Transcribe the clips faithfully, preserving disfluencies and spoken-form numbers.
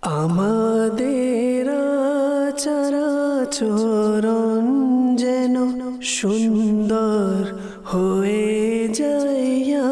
আমাদের চরাচরণ যেন সুন্দর হয়ে যায় ইয়া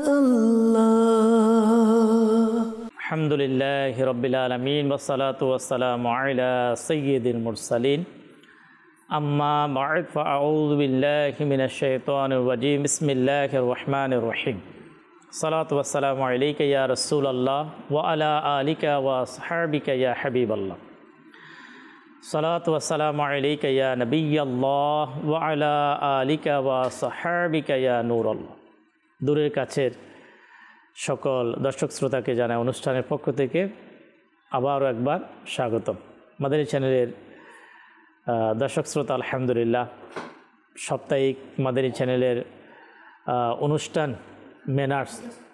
আল্লাহ। আলহামদুলিল্লাহি রাব্বিল আলামিন ওয়াসসালাতু ওয়াসসালামু আলা সাইয়্যিদিল মুরসালিন আম্মা বা'দ ফাআউযু বিল্লাহি মিনাশ শাইতানির রাজীম বিসমিল্লাহির রহমানির রহিম সালাতু ওয়াসসালামু আলাইকা ইয়া রাসূলুল্লাহ ওয়া আলা আলিকা ওয়া আসহাবিকা ইয়া হাবিবাল্লাহ সালাতু ওয়াসসালামু আলাইকা ইয়া নবিয়াল্লাহ ওয়া আলা আলিকা ওয়া আসহাবিকা ইয়া নূরাল্লাহ। দূরের কাছের সকল দর্শক শ্রোতাকে জানাই অনুষ্ঠানের পক্ষ থেকে আবারও একবার স্বাগতম। মাদানী চ্যানেলের দর্শক শ্রোতা আলহামদুলিল্লাহ সাপ্তাহিক মাদানী চ্যানেলের অনুষ্ঠান ম্যানার্স,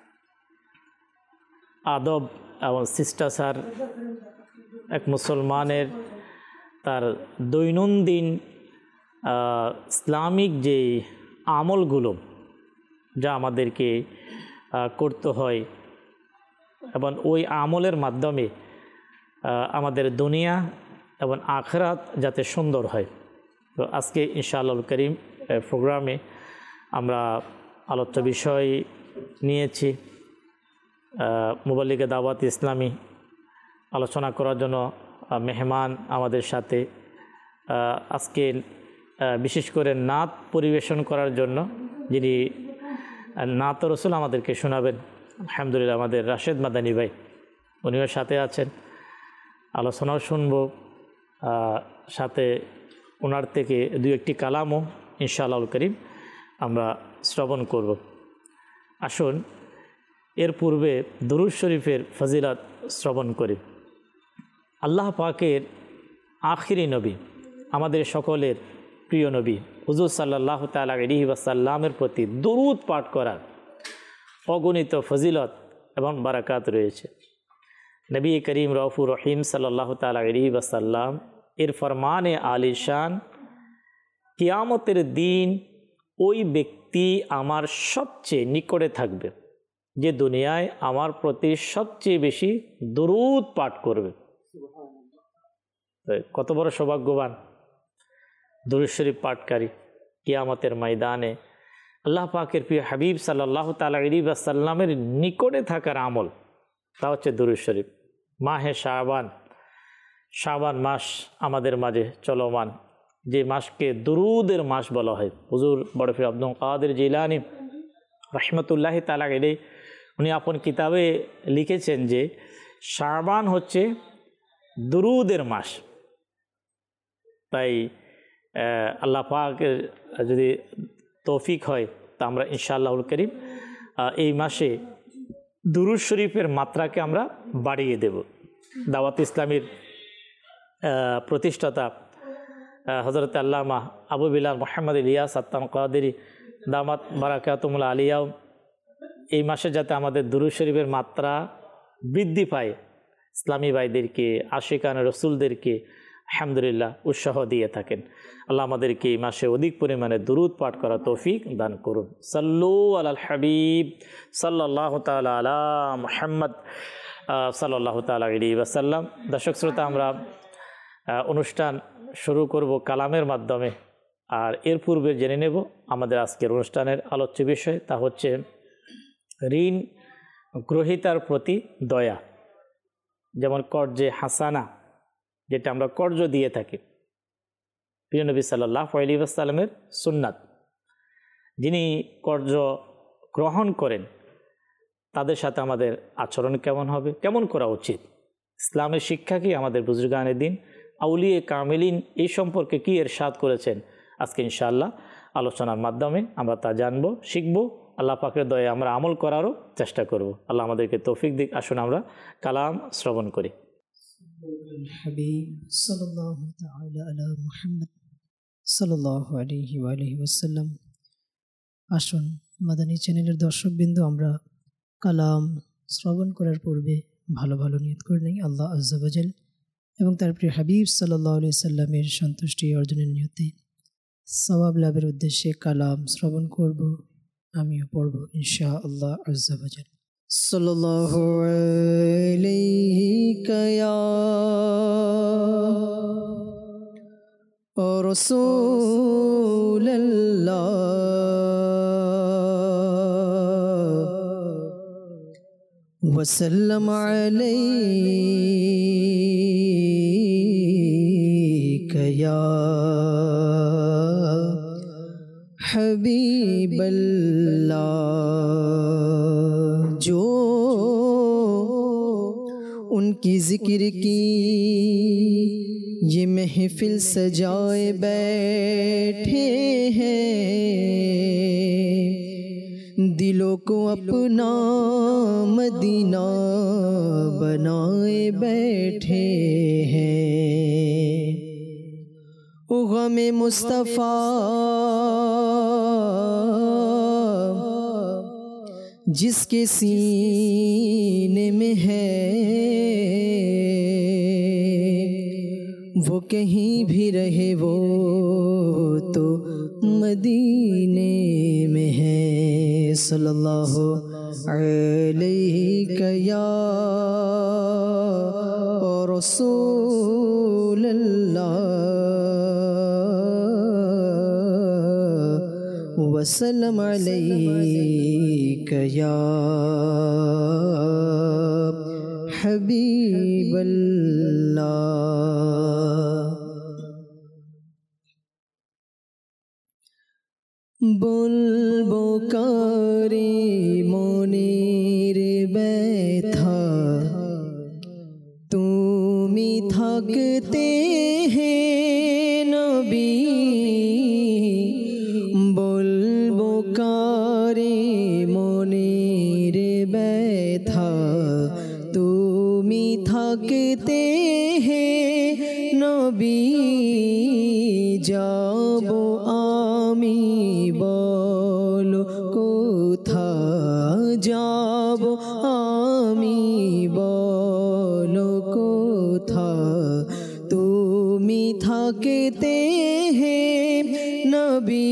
আদব এবং শিষ্টাচার এক মুসলমানের তার দৈনন্দিন ইসলামিক যে আমলগুলো যা আমাদেরকে করতে হয় এবং ওই আমলের মাধ্যমে আমাদের দুনিয়া এবং আখিরাত যাতে সুন্দর হয়। তো আজকে ইনশাআল্লাহ করিম প্রোগ্রামে আমরা আলোচ্য বিষয় নিয়েছি মুবাল্লিগে দাওয়াত ইসলামী। আলোচনা করার জন্য মেহমান আমাদের সাথে আজকে বিশেষ করে নাত পরিবেশন করার জন্য যিনি নাত রসুল আমাদেরকে শোনাবেন আলহামদুলিল্লাহ আমাদের রাশেদ মাদানী ভাই, উনিও সাথে আছেন। আলোচনাও শুনব, সাথে ওনার থেকে দু একটি কালামও ইনশাআল্লাহ করিম আমরা শ্রবণ করব। আসুন এর পূর্বে দুরূদ শরীফের ফজিলত শ্রবণ করি। আল্লাহ পাকের আখিরি নবী, আমাদের সকলের প্রিয় নবী হুজুর সাল্লাল্লাহু তাআলা আলাইহি ওয়াসাল্লামের প্রতি দুরূদ পাঠ করার অগণিত ফজিলত এবং বারাকাত রয়েছে। নবী করিম রউফুর রহিম সাল্লাল্লাহু তাআলা আলাইহি ওয়াসাল্লাম এর ফরমানে আলিশান, কিয়ামতের দিন ওই ব্যক্তি আমার সবচেয়ে নিকটে থাকবে যে দুনিয়ায় আমার প্রতি সবচেয়ে বেশি দুরূদ পাঠ করবে। কত বড় সৌভাগ্যবান দুরূদ শরীফ পাঠকারী। কিয়ামতের ময়দানে আল্লাহ পাকের প্রিয় হাবিব সাল্লাল্লাহু তাআলা আলাইহি ওয়াসাল্লামের নিকটে থাকার আমল, তা হচ্ছে দুরূদ শরীফ। মাহে শাবান, শাবান মাস আমাদের মাঝে চলমান, যে মাসকে দুরূদের মাস বলা হয়। হুজুর বড় পীর আব্দুল কাদের জিলানী রাহমাতুল্লাহি তাআলা আলাইহি উনি আপন কিতাবে লিখেছেন যে শাবান হচ্ছে দুরূদের মাস। তাই আল্লাহ পাকের যদি তৌফিক হয় তা আমরা ইনশাআল্লাহুল করিম এই মাসে দুরূদ শরীফের মাত্রাকে আমরা বাড়িয়ে দেব। দাওয়াত ইসলামীর প্রতিষ্ঠাতা হযরত আল্লামা আবু বিলাল মুহাম্মদ ইলিয়াস আত্তান কাদেরী দামাত বারাকাতুহুল আলিয়াও এই মাসে যাতে আমাদের দুরূদ শরীফের মাত্রা বৃদ্ধি পায়, ইসলামী ভাইদেরকে, আশিকান রসুলদেরকে আলহামদুলিল্লাহ উৎসাহ দিয়ে থাকেন। আল্লাহ আমাদেরকে এই মাসে অধিক পরিমাণে দুরূদ পাঠ করা তৌফিক দান করুন। সাল্লু আলাল হাবিব সাল্লাল্লাহু তাআলা আলা মুহাম্মদ সাল্লাল্লাহু তাআলা আলাইহি ওয়াসাল্লাম। দর্শক শ্রোতা, আমরা অনুষ্ঠান শুরু করব কালামের মাধ্যমে। আর এর পূর্বে জেনে নেব আমাদের আজকের অনুষ্ঠানের আলোচ্য বিষয়, তা হচ্ছে ঋণ গ্রহীতার প্রতি দয়া। যেমন কর্জে হাসানা, যেটা আমরা কর্জ দিয়ে থাকি, প্রিয় নবী সাল্লাল্লাহু আলাইহি ওয়াসাল্লামের সুন্নাত। যিনি কর্জ গ্রহণ করেন তাদের সাথে আমাদের আচরণ কেমন হবে, কেমন করা উচিত, ইসলামের শিক্ষা কি, আমাদের বুজুর্গানে দিন আউলিয়ে কামিলিন এই সম্পর্কে কি এরশাদ করেছেন, আজকে ইনশাআল্লাহ আলোচনার মাধ্যমে আমরা তা জানবো, শিখবো। আল্লাহ পাকের দয়ায় আমরা আমল করারও চেষ্টা করব। আল্লাহ আমাদেরকে তৌফিক দিক। আসুন আমরা কালাম শ্রবণ করি। হাবিব সাল্লাল্লাহু তাআলা আলা মুহাম্মদ সাল্লাল্লাহু আলাইহি ওয়া আলিহি ওয়াসাল্লাম। আসুন মাদানী চ্যানেলের দর্শকবৃন্দ, আমরা কালাম শ্রবণ করার পূর্বে ভালো ভালো নিয়ত করে নেই আল্লাহ আজ্জা ওয়া জাল এবং তার প্রিয় হাবিব সাল্লাল্লাহু আলাইহি সাল্লামের সন্তুষ্টি অর্জনের নিয়তে সওয়াব লাভের উদ্দেশ্যে কালাম শ্রবণ করব, আমিও পড়ব ইনশাআল্লাহ আজ্জা ওয়া জাল। सल्लल्लाहु अलैहि या रसूल अल्लाह वसल्लम अलैका या हबीबल्लाह। जो उनकी जिक्र की ये महफिल सजाए बैठे हैं, दिलों को अपना मदीना बनाए बैठे हैं। ओ गमे मुस्तफ़ा जिसके सीने में है, वो कहीं भी रहे वो तो मदीने में है। सल्लल्लाहु अलैहि या रसूल अल्लाह वसल्लम अलैका या हबीबल्लाह। বলবো কারে মনের ব্যথা, তুমি থাকতে হে নবী। বলবো কারে মনের ব্যথা, তুমি থাকতে হে নবী। যাবো আমি বলো কোথা, যাব আমি বলো কোথা, তুমি থাকতে হে নবী।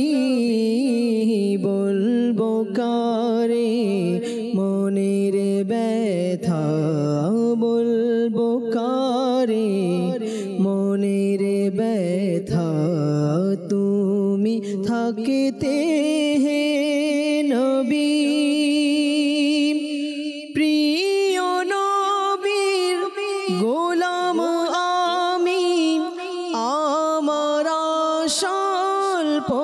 বলবো কারে মনের ব্যথা, বলবো কারে মনের ব্যথা, তুমি থাকতে হে নবী। প্রিয় নবীর গোলাম আমি, আমার আসল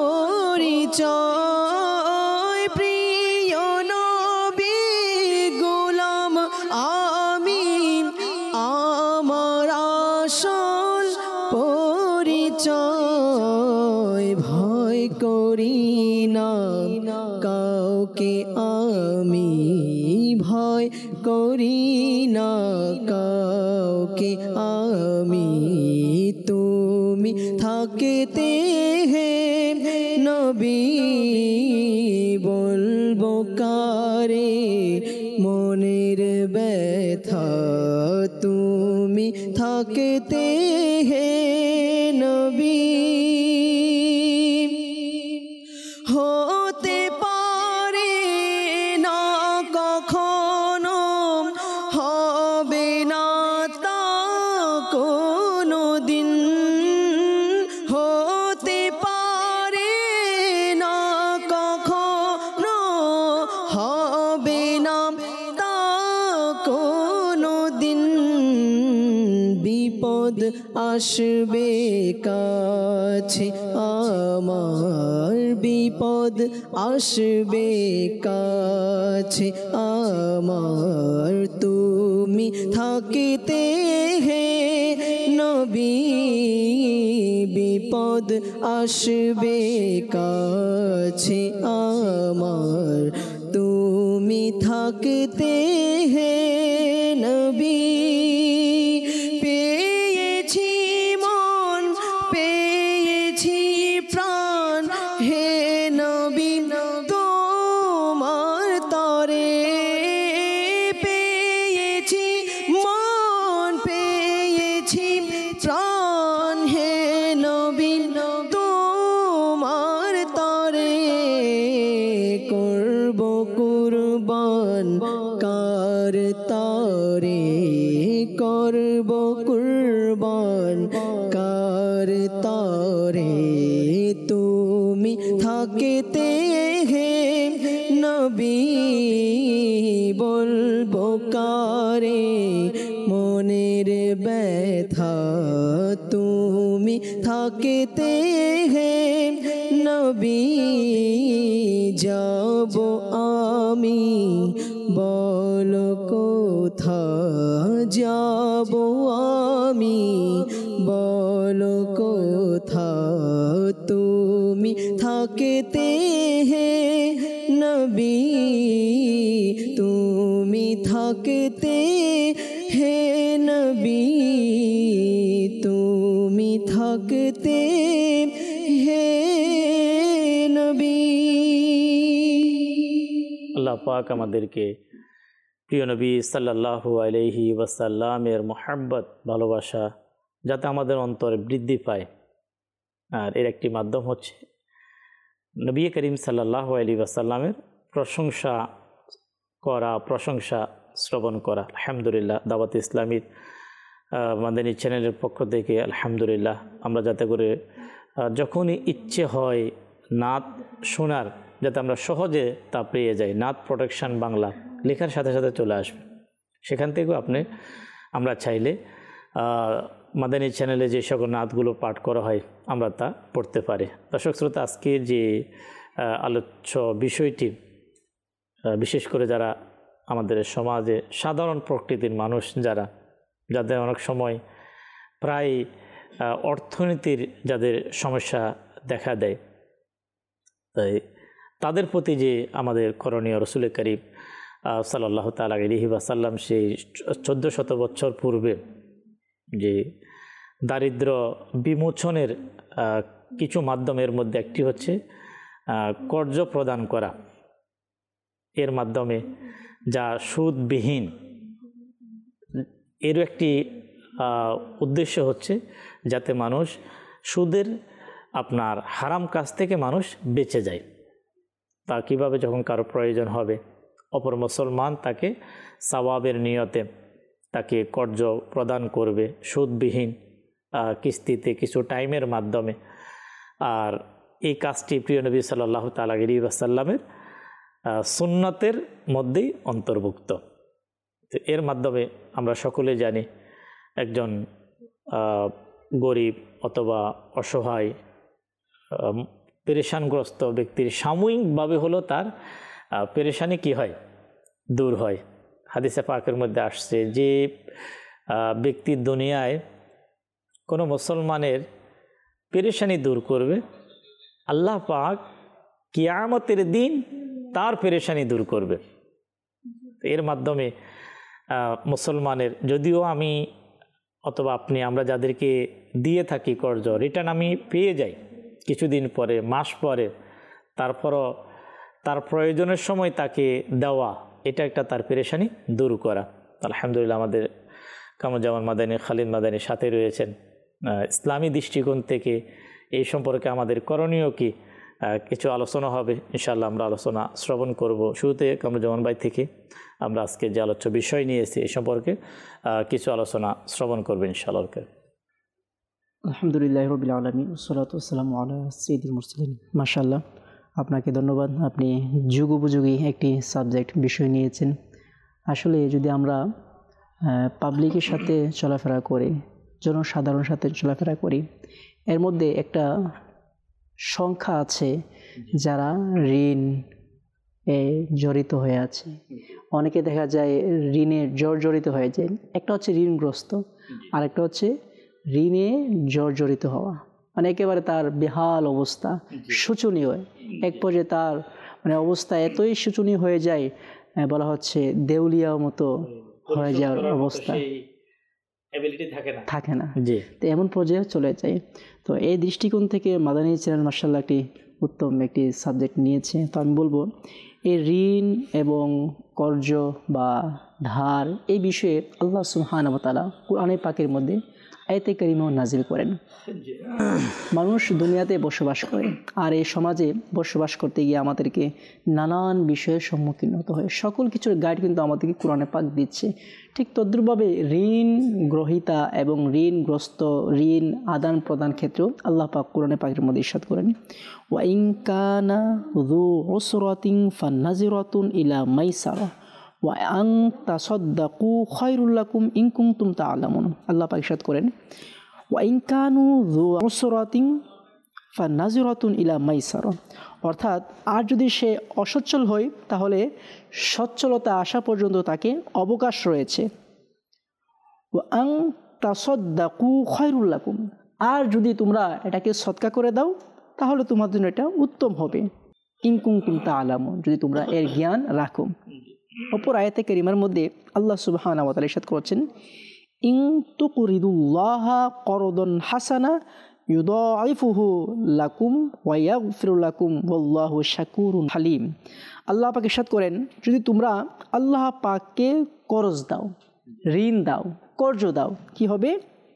পরিচয়। প্রিয় নবীর গোলাম আমি, আমার আসল পরিচয়। ভয় করি না কাউকে আমি, ভয় করি না কাউকে আমি, তুমি থাকতে হে নবী। বলবো কারে মনের ব্যথা, তুমি থাকতে হে নবী। হতে পারে না কখনো, হবে না তা কোনো দিন। হতে পারে না কখনো, হবে না তা কোনো দিন। বিপদ আসবে কাছে আমার, বিপদ আসবে কাছে আমার, তুমি থাকতে হে নবী। বিপদ আসবে কাছে আমার, তুমি থাকতে হে নবী। পেয়েছি মন, পেয়েছি প্রাণ হে নবী তোমার তরে। পেয়েছি মন, পেয়েছি প্রাণ হে নবী তোমার তরে। করব কুরবান কা কুরবান কার তরে তুমি থাকিতে হে নবী বলবো কারে মনের ব্যথা তুমি থাকিতে হে নবী যাব আমি বলো কোথা যাব আমি বলো কোথা তুমি থাকিতে হে নবী তুমি থাকিতে হে নবী তুমি থাকিতে হে নবী। আল্লাহ পাক আমাদেরকে প্রিয় নবী সাল্লাল্লাহু আলাইহি ওয়াসাল্লামের মোহাব্বত ভালোবাসা যাতে আমাদের অন্তরে বৃদ্ধি পায়, আর এর একটি মাধ্যম হচ্ছে নবী করিম সাল্লাল্লাহু আলাইহি ওয়াসাল্লামের প্রশংসা করা, প্রশংসা শ্রবণ করা। আলহামদুলিল্লাহ, দাওয়াত ইসলামীর মাদানী চ্যানেলের পক্ষ থেকে আলহামদুলিল্লাহ আমরা যাতে করে যখনই ইচ্ছে হয় নাত শোনার, যাতে আমরা সহজে তা পেয়ে যাই। নাত প্রোটেকশন বাংলা লেখার সাথে সাথে চলে আসবে, সেখান থেকেও আপনি আমরা চাইলে মাদানী চ্যানেলে যে সকল নাতগুলো পাঠ করা হয় আমরা তা পড়তে পারি। দর্শক শ্রোতা, আজকের যে আলোচ্য বিষয়টি, বিশেষ করে যারা আমাদের সমাজে সাধারণ প্রকৃতির মানুষ, যারা যাদের অনেক সময় প্রায় অর্থনীতির যাদের সমস্যা দেখা দেয়, তাই তাদের প্রতি যে আমাদের করণীয়, রসুল করিম সাল্লাল্লাহু তাআলা আলাইহি ওয়াসাল্লাম সেই চোদ্দ শত বছর পূর্বে যে দারিদ্র বিমোচনের কিছু মাধ্যমের মধ্যে একটি হচ্ছে কর্জ প্রদান করা। এর মাধ্যমে যা সুদবিহীন, এর একটি উদ্দেশ্য হচ্ছে যাতে মানুষ সুদের আপনার হারাম কাজ থেকে মানুষ বেঁচে যায়। তা কিভাবে, যখন কারো প্রয়োজন হবে অপর মুসলমান তাকে সওয়াবের নিয়তে তাকে কর্জ প্রদান করবে সুদবিহীন কিস্তিতে কিছু টাইমের মাধ্যমে। আর এই কাজটি প্রিয় নবী সাল্লাল্লাহু তাআলা আলাইহি ওয়াসাল্লামের সুন্নতের মধ্যেই অন্তর্ভুক্ত। তো এর মাধ্যমে আমরা সকলে জানি একজন গরিব অথবা অসহায় পেরেশানগ্রস্ত ব্যক্তির সাময়িকভাবে হলো তার পেরেশানি কি হয়, দূর হয়। হাদিসে পাকের মধ্যে আসছে যে ব্যক্তি দুনিয়ায় কোনো মুসলমানের পেরেশানি দূর করবে, আল্লাহ পাক কিয়ামতের দিন তার পেরেশানি দূর করবে। এর মাধ্যমে মুসলমানের, যদিও আমি অথবা আপনি আমরা যাদেরকে দিয়ে থাকি কর্জ, রিটার্ন আমি পেয়ে যাই কিছুদিন পরে, মাস পরে, তারপরও তার প্রয়োজনের সময় তাকে দেওয়া, এটা একটা তার পেরেশানি দূর করা। আলহামদুলিল্লাহ, আমাদের কামরুজ্জামান মাদানী, খালিদ মাদানী সাথে রয়েছেন। ইসলামী দৃষ্টিকোণ থেকে এই সম্পর্কে আমাদের করণীয় কি কিছু আলোচনা হবে, ইনশাআল্লাহ আমরা আলোচনা শ্রবণ করব। শুরুতে কামরুজ্জামান ভাই থেকে আমরা আজকে যে আলোচ্য বিষয় নিয়েছি এই সম্পর্কে কিছু আলোচনা শ্রবণ করবেন ইনশাআল্লাহ। আলহামদুলিল্লাহ রাব্বিল আলামিন, ওয়াসসালাতু ওয়াসসালামু আলা সাইয়্যিদিল মুরসালিন। মাশাআল্লাহ, আপনাকে ধন্যবাদ। আপনি যুগোপযোগী একটি সাবজেক্ট বিষয় নিয়েছেন। আসলে যদি আমরা পাবলিকের সাথে চলাফেরা করি, জনসাধারণের সাথে চলাফেরা করি, এর মধ্যে একটা সংখ্যা আছে যারা ঋণ এ জড়িত হয়ে আছে। অনেকে দেখা যায় ঋণে জর্জরিত হয়ে যায়। একটা হচ্ছে ঋণগ্রস্ত, আর একটা হচ্ছে ঋণে জর্জরিত হওয়া, মানে একেবারে তার বেহাল অবস্থা, শোচনীয়। এক পর্যায়ে তার মানে অবস্থা এতই শোচনীয় হয়ে যায়, বলা হচ্ছে দেউলিয়া মতো হয়ে যাওয়ার অবস্থা থাকে না, তো এমন পর্যায়ে চলে যায়। তো এই দৃষ্টিকোণ থেকে মাদানী চ্যানেল মাশাআল্লাহ একটি উত্তম একটি সাবজেক্ট নিয়েছে। তো আমি বলবো এই ঋণ এবং কর্জ বা ধার এই বিষয়ে আল্লাহ সুবহানাহু ওয়া তাআলা কোরআনে পাকের মধ্যে আয়াতে কারিমা নাজিল করেন। মানুষ দুনিয়াতে বসবাস করে, আর এই সমাজে বসবাস করতে গিয়ে আমাদেরকে নানান বিষয়ের সম্মুখীন হতে হয়। সকল কিছুর গাইড কিন্তু আমাদেরকে কোরআনে পাক দিচ্ছে। ঠিক তদ্রুপভাবে ঋণ গ্রহীতা এবং ঋণগ্রস্ত, ঋণ আদান প্রদান ক্ষেত্রেও আল্লাহ পাক কোরআনে পাকের মধ্যে ইরশাদ করেন, ওয়া ইন কানা যু উসরাতিন ফান্নাজিরাতুন ইলা মাইসারা ওয়া আন তাসাদ্দাকু খায়রুল লাকুম ইন কুনতুম তা'লামুন। আল্লাহ পাক ইরশাদ করেন, ওয়া ইন কানু যু উসরাতিন ফান্নাজিরাতুন ইলা মাইসারা, অর্থাৎ আর যদি সে অসচ্ছল হয় তাহলে সচ্ছলতা আসা পর্যন্ত তাকে অবকাশ রয়েছে। ওয়া আন তাসাদ্দাকু খায়রুল লাকুম, আর যদি তোমরা এটাকে সদকা করে দাও তাহলে তোমাদের জন্য এটা উত্তম হবে। ইন কুনতুম তা'লামুন, যদি তোমরা এর জ্ঞান রাখো। অপর আয়াতে কারিমার মধ্যে আল্লাহ সুবহানাহু ওয়া তাআলা ইরশাদ করেছেন, ইন তুকরিদুল্লাহা করদান হাসানা ইউদাইফুহু লাকুম ওয়া ইয়াগফিরু লাকুম ওয়াল্লাহু শাকুরুন হালিম। আল্লাহ পাক ইরশাদ করেন, যদি তোমরা আল্লাহ পাককে করজ দাও, ঋণ দাও, কর্জ দাও, কি হবে?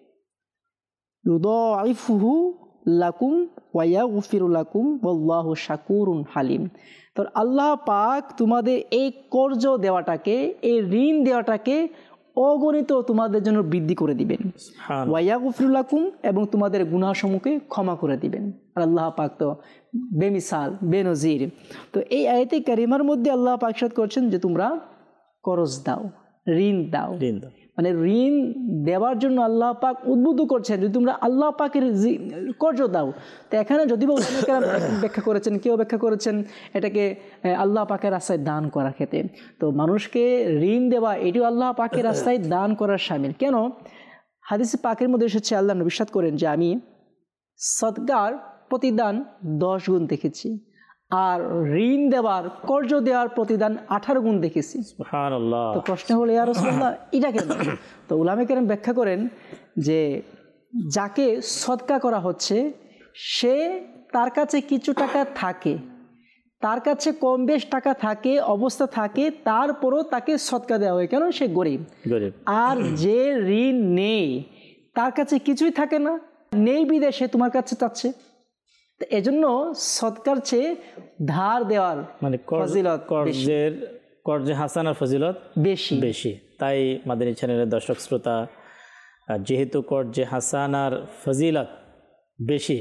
ইউদাইফুহু লাকুম ওয়া ইয়াগফিরু লাকুম ওয়াল্লাহু শাকুরুন হালিম। তো আল্লাহ পাক তোমাদের এই কর্জ দেওয়াটাকে, এই ঋণ দেওয়াটাকে অগণিত তোমাদের জন্য বৃদ্ধি করে দিবেন। ওয়া ইয়াগফিরু লাকুম, এবং তোমাদের গুনাহসমূহকে ক্ষমা করে দিবেন। আর আল্লাহ পাক তো বেমিসাল, বেনজির। তো এই আয়াতে কারিমার মধ্যে আল্লাহ পাক ইরশাদ করছেন যে তোমরা করজ দাও, ঋণ দাও, ঋণ দাও, মানে ঋণ দেওয়ার জন্য আল্লাহ পাক উদ্বুদ্ধ করছেন, যদি তোমরা আল্লাহ পাকের কর্জ দাও। তো এখানে যদি বা ব্যাখ্যা করেছেন, কেউ ব্যাখ্যা করেছেন এটাকে আল্লাহ পাকের রাস্তায় দান করার ক্ষেত্রে। তো মানুষকে ঋণ দেওয়া এটিও আল্লাহ পাকের রাস্তায় দান করার শামিল। কেন? হাদিসে পাকের মধ্যে এসেছে, আল্লাহ নবী ইরশাদ করেন যে আমি সদকার প্রতিদান দশ গুণ দেখেছি, আর ঋণ দেওয়ার, কর্জ দেওয়ার প্রতিদান আঠারো গুণ দেখেছি। সুবহানাল্লাহ। তো প্রশ্ন হলো, ইয়া রাসূলুল্লাহ এটা কেন? তো উলামায়ে কেরাম ব্যাখ্যা করেন যে যাকে সদকা করা হচ্ছে সে, তার কাছে কিছু টাকা থাকে, তার কাছে কম বেশ টাকা থাকে, অবস্থা থাকে, তারপরও তাকে সদকা দেওয়া হয়। কেন? সে গরিব। গরিব। আর যে ঋণ নেই, তার কাছে কিছুই থাকে না, নেই বিদেশে তোমার কাছে চাচ্ছে। এজন্য সদকার চেয়ে ধার দেওয়ার মানে ফজিলত, কর্জের কর্জে হাসানার ফজিলত বেশি বেশি। তাই মাদানী চ্যানেলের দর্শক শ্রোতা, যেহেতু কর্জে হাসানার ফজিলত বেশি,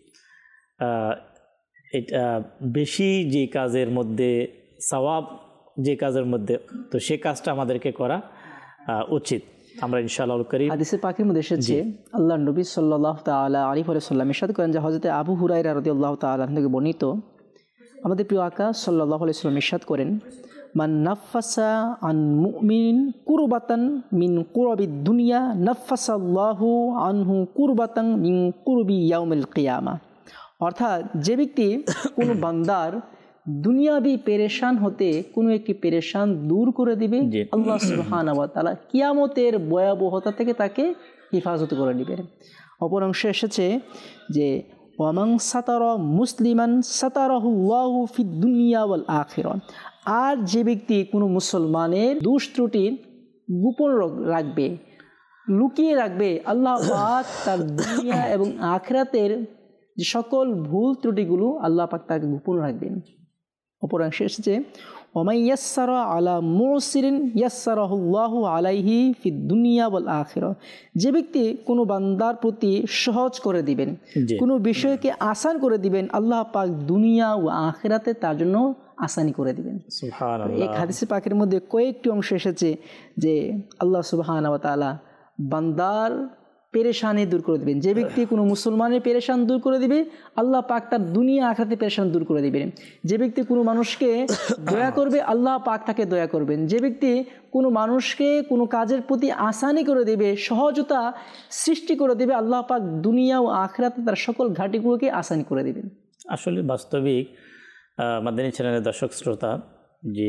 এটা বেশি যে কাজের মধ্যে সওয়াব, যে কাজের মধ্যে, তো সে কাজটা আমাদেরকে করা উচিত। আমরা ইনশাআল্লাহ করি। হাদিসে পাকের মধ্যে এসেছে, আল্লাহর নবী সাল্লাল্লাহু তাআলা আলাইহি ওয়া সাল্লাম ইরশাদ করেন যে হযরত আবু হুরায়রা রাদিয়াল্লাহু তাআলা থেকে বর্ণিত, আমাদের প্রিয় আকা সাল্লাল্লাহু আলাইহি ওয়াসাল্লাম ইরশাদ করেন, মান নাফাসা আন মুমিন কুরবাতান মিন কুরাবিদ দুনিয়া নাফাসাল্লাহু আনহু কুরবাতান মিন কুরবি ইয়াউমিল কিয়ামা। অর্থাৎ যে ব্যক্তি কোনো বান্দার দুনিয়াবি পেরেশান হতে কোনো একটি পেরেশান দূর করে দিবে, আল্লাহ সুবহানাহু ওয়া তাআলা কিয়ামতের ভয়াবহতা থেকে তাকে হেফাজত করে নেবেন। অপর অংশে এসেছে যে ওয়ামান সাতারা মুসলিমান সাতারাহুল্লাহু ফিদ দুনিয়া ওয়াল আখিরা। আর যে ব্যক্তি কোনো মুসলমানের দোষ ত্রুটি গোপন রাখবে, লুকিয়ে রাখবে, আল্লাহ পাক তার দুনিয়া এবং আখিরাতের যে সকল ভুল ত্রুটিগুলো আল্লাহ পাক তাকে গোপন রাখবেন। অপর অংশে এসেছে ওমাই ইয়াসসারা আলা মুসিরিন ইয়াসসারাহুল্লাহু আলাইহি ফিদ দুনিয়া ওয়াল আখিরা। যে ব্যক্তি কোনো বান্দার প্রতি সহজ করে দিবেন, কোনো বিষয়কে আসান করে দিবেন, আল্লাহ পাক দুনিয়া ও আখিরাতে তার জন্য আসানি করে দিবেন। সুবহানাল্লাহ। এই হাদিসে পাকের মধ্যে কয়েকটি অংশ এসেছে যে আল্লাহ সুবহানাহু ওয়া তাআলা বান্দার পেরেশানি দূর করে দিবেন। যে ব্যক্তি কোনো মুসলমানের পেরেশান দূর করে দিবে, আল্লাহ পাক তার দুনিয়া আখিরাতে পেরেশান দূর করে দিবেন। যে ব্যক্তি কোনো মানুষকে দয়া করবে, আল্লাহ পাক তাকে দয়া করবেন। যে ব্যক্তি কোনো মানুষকে কোনো কাজের প্রতি আসানি করে দিবে, সহজতা সৃষ্টি করে দিবে, আল্লাহ পাক দুনিয়া ও আখিরাতে তার সকল ঘাটিগুলোকে আসানি করে দিবেন। আসলে বাস্তবিক মাদানী চ্যানেলের দর্শক শ্রোতা, যে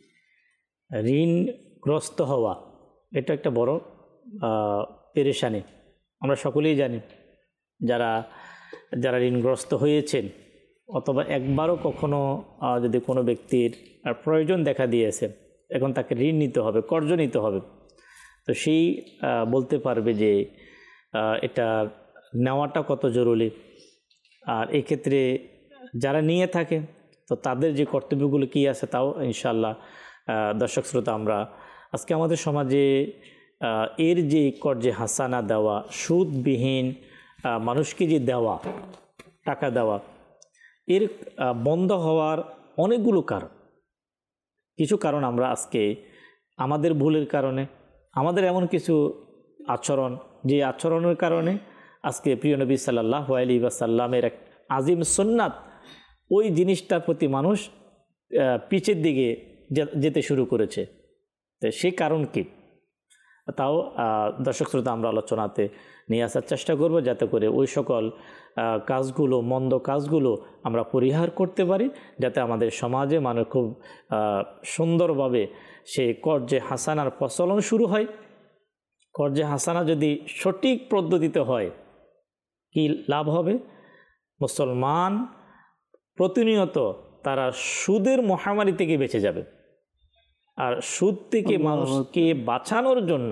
ঋণগ্রস্ত হওয়া এটা একটা বড় পেরেশানি। আমরা সকলেই জানি, যারা যারা ঋণগ্রস্ত হয়েছেন অথবা একবারও কখনো যদি কোনো ব্যক্তির প্রয়োজন দেখা দিয়েছে, এখন তাকে ঋণ নিতে হবে, কর্জ নিতে হবে। তো সেই বলতে পারবে যে এটা নেওয়াটা কত জরুরি। আর এক্ষেত্রে যারা নিয়ে থাকে তো তাদের যে কর্তব্যগুলো কী আছে তাও ইনশাআল্লাহ দর্শক শ্রোতা আমরা আজকে আমাদের সমাজে এর যে কর্জে হাসানা দেওয়া, সুদবিহীন মানুষকে যে দেওয়া, টাকা দেওয়া, এর বন্ধ হওয়ার অনেকগুলো কারণ। কিছু কারণ আমরা আজকে আমাদের ভুলের কারণে, আমাদের এমন কিছু আচরণ, যে আচরণের কারণে আজকে প্রিয় নবী সাল্লাল্লাহু আলাইহি ওয়াসাল্লামের এক আজিম সুন্নাত ওই জিনিসটার প্রতি মানুষ পিছের দিকে যেতে শুরু করেছে। তো সেই কারণ কি তাও দর্শক শ্রোতা আমরা আলোচনাতে নিয়ে আসার চেষ্টা করব, যাতে করে ওই সকল কাজগুলো, মন্দ কাজগুলো আমরা পরিহার করতে পারি, যাতে আমাদের সমাজে মানুষ খুব সুন্দরভাবে সেই কর্জে হাসানার প্রচলন শুরু হয়। কর্জে হাসানা যদি সঠিক পদ্ধতিতে হয় কি লাভ হবে? মুসলমান প্রতিনিয়ত তারা সুদের মহামারী থেকে বেঁচে যাবে। আর সুদ থেকে মানুষকে বাঁচানোর জন্য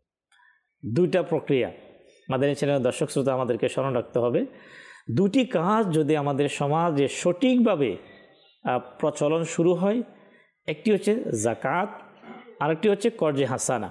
দুইটা প্রক্রিয়া আমাদের চ্যানেলের দর্শক শ্রোতা আমাদেরকে স্মরণ রাখতে হবে। দুটি কাজ যদি আমাদের সমাজে সঠিকভাবে প্রচলন শুরু হয়, একটি হচ্ছে জাকাত, আরেকটি হচ্ছে কর্জে হাসানা।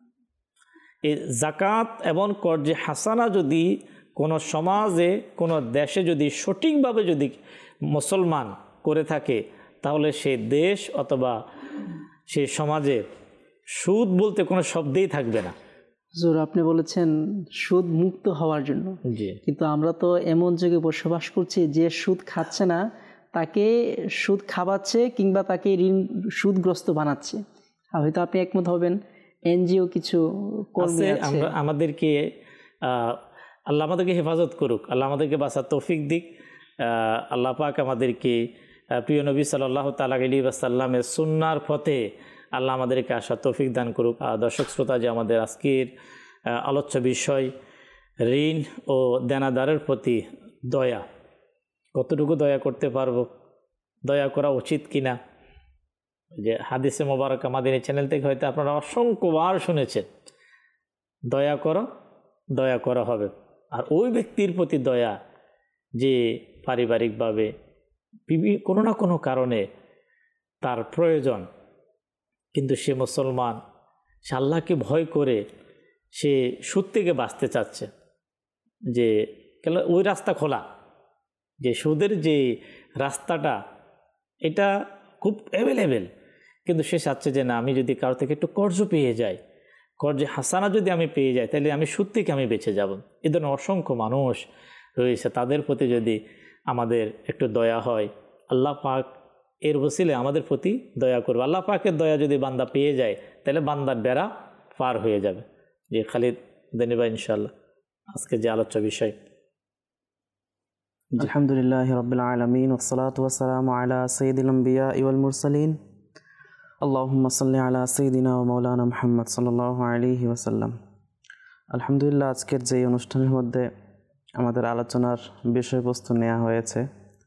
এই জাকাত এবং কর্জে হাসানা যদি কোনো সমাজে, কোনো দেশে যদি সঠিকভাবে যদি মুসলমান করে থাকে, তাহলে সেই দেশ অথবা সেই সমাজে সুদ বলতে কোনো শব্দেই থাকবে না। হুজুর, আপনি বলেছেন সুদ মুক্ত হওয়ার জন্য, জি, কিন্তু আমরা তো এমন যুগে বসবাস করছি যে সুদ খাচ্ছে না তাকে সুদ খাওয়াচ্ছে কিংবা তাকে ঋণ সুদগ্রস্ত বানাচ্ছে। হয়তো আপনি একমত হবেন, এনজিও কিছু কর্মী আছে। আমরা আমাদেরকে আল্লাহ আমাদেরকে হেফাজত করুক, আল্লাহ আমাদেরকে বাঁচার তৌফিক দিক। আল্লাহ পাক আমাদেরকে প্রিয় নবী সাল্লাল্লাহু তাআলা আলাইহি ওয়াসাল্লামের সুন্নাহর পথে আল্লাহ আমাদেরকে আসার তৌফিক দান করুক। দর্শক শ্রোতা, যে আমাদের আজকের আলোচ্য বিষয় ঋণ ও দেনাদারের প্রতি দয়া, কতটুকু দয়া করতে পারবো, দয়া করা উচিত কিনা। যে হাদিসে মোবারক আমাদের এই চ্যানেল থেকে হয়তো আপনারা অসংখ্যবার শুনেছেন, দয়া করো, দয়া করা হবে। আর ওই ব্যক্তির প্রতি দয়া যে পারিবারিকভাবে কোনো না কোনো কারণে তার প্রয়োজন, কিন্তু সে মুসলমান, সে আল্লাহকে ভয় করে সে সুদ থেকে বাঁচতে চাচ্ছে, যে কেন ওই রাস্তা খোলা, যে সুদের যে রাস্তাটা এটা খুব অ্যাভেলেবেল, কিন্তু সে চাচ্ছে যে না, আমি যদি কারো থেকে একটু কর্জ পেয়ে যাই, কর্জে হাসানা যদি আমি পেয়ে যাই, তাহলে আমি সুদ থেকে আমি বেঁচে যাব। এ ধরনের অসংখ্য মানুষ রয়েছে, তাদের প্রতি যদি আমাদের একটু দয়া হয়, আল্লাহ পাক এর ওসিলে আমাদের প্রতি দয়া করবে। আল্লাহ পাকের দয়া যদি বান্দা পেয়ে যায়, তাহলে বান্দার বেড়া পার হয়ে যাবে। যে খালিদ দেনিবা ইনশাআল্লাহ আজকে যে আলোচ্য বিষয়। আলহামদুলিল্লাহি রাব্বিল আলামিন ওয়াসসালাতু ওয়াসসালামু আলা সাইয়্যিদিল আমবিয়া ওয়াল মুরসালিন আল্লাহুম্মা সাল্লি আলা সাইয়্যিদিনা ওয়া মাওলানা মুহাম্মদ সাল্লাল্লাহু আলাইহি ওয়াসাল্লাম। আলহামদুলিল্লাহ, আজকের যে অনুষ্ঠানের মধ্যে আমাদের আলোচনার বিষয়বস্তু নেওয়া হয়েছে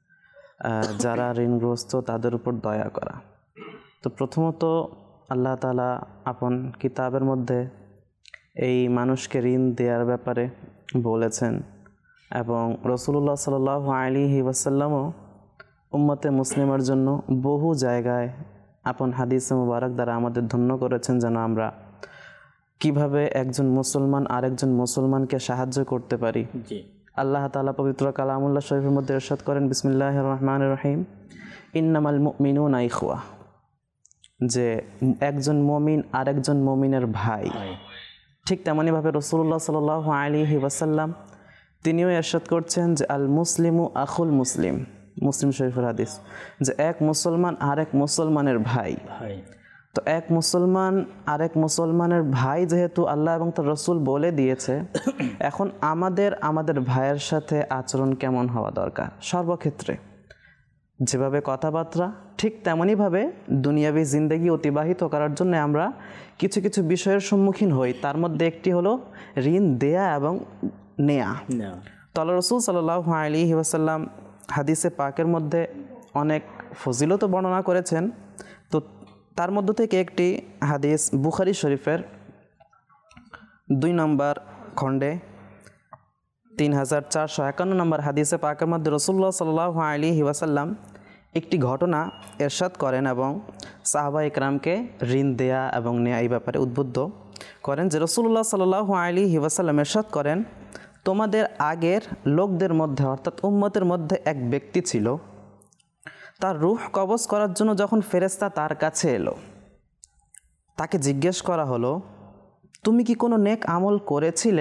যারা ঋণগ্রস্ত তাদের উপর দয়া করা। তো প্রথমত আল্লাহ তাআলা আপন কিতাবের মধ্যে এই মানুষকে ঋণ দেওয়ার ব্যাপারে বলেছেন, এবং রাসূলুল্লাহ সাল্লাল্লাহু আলাইহি ওয়াসাল্লামও উম্মতে মুসলিমের জন্য বহু জায়গায় আপন হাদিসে মুবারক দ্বারা আমাদের ধন্য করেছেন, যেন আমরা কিভাবে একজন মুসলমান আরেকজন মুসলমানকে সাহায্য করতে পারি। জি, আল্লাহ তাআলা পবিত্র কালামুল্লাহ শরীফের মধ্যে ইরশাদ করেন, বিসমিল্লাহির রহমানির রহিম, ইন্নামাল মুমিনুনা ইখওয়া, যে একজন মুমিন আরেকজন মুমিনের ভাই। ঠিক তেমনইভাবে রাসূলুল্লাহ সাল্লাল্লাহু আলাইহি ওয়াসাল্লাম তিনিও ইরশাদ করছেন যে আল মুসলিমু আখুল মুসলিম, মুসলিম শরীফের হাদিস, যে এক মুসলমান আরেক মুসলমানের ভাই। তো এক মুসলমান আরেক মুসলমানের ভাই যেহেতু আল্লাহ এবং তার রসুল বলে দিয়েছে, এখন আমাদের আমাদের ভাইয়ের সাথে আচরণ কেমন হওয়া দরকার সর্বক্ষেত্রে, যেভাবে কথাবার্তা, ঠিক তেমনইভাবে দুনিয়াবী জিন্দেগি অতিবাহিত করার জন্য আমরা কিছু কিছু বিষয়ের সম্মুখীন হই। তার মধ্যে একটি হলো ঋণ দেয়া এবং নেয়া। তো আল্লাহ রসুল সাল্লাল্লাহু আলাইহি ওয়াসাল্লাম হাদিসে পাকের মধ্যে অনেক ফজিলত বর্ণনা করেছেন। তো তার মধ্য থেকে একটি হাদিস বুখারী শরীফের দুই নম্বর খণ্ডে তিন হাজার চারশো একান্ন নম্বর হাদিসে পাকের মধ্যে রাসূলুল্লাহ সাল্লাল্লাহু আলাইহি ওয়াসাল্লাম একটি ঘটনা এরশাদ করেন এবং সাহাবা ইকরামকে ঋণ দেয়া এবং নেয়া এই ব্যাপারে উদ্বুদ্ধ করেন যে রাসূলুল্লাহ সাল্লাল্লাহু আলাইহি ওয়াসাল্লাম এরশাদ করেন, তোমাদের আগের লোকদের মধ্যে অর্থাৎ উম্মতের মধ্যে এক ব্যক্তি ছিল, তার রূহ কবজ করার জন্য যখন ফেরেশতা তার কাছে এলো, তাকে জিজ্ঞেস করা হলো, তুমি কি কোনো নেক আমল করেছিলে?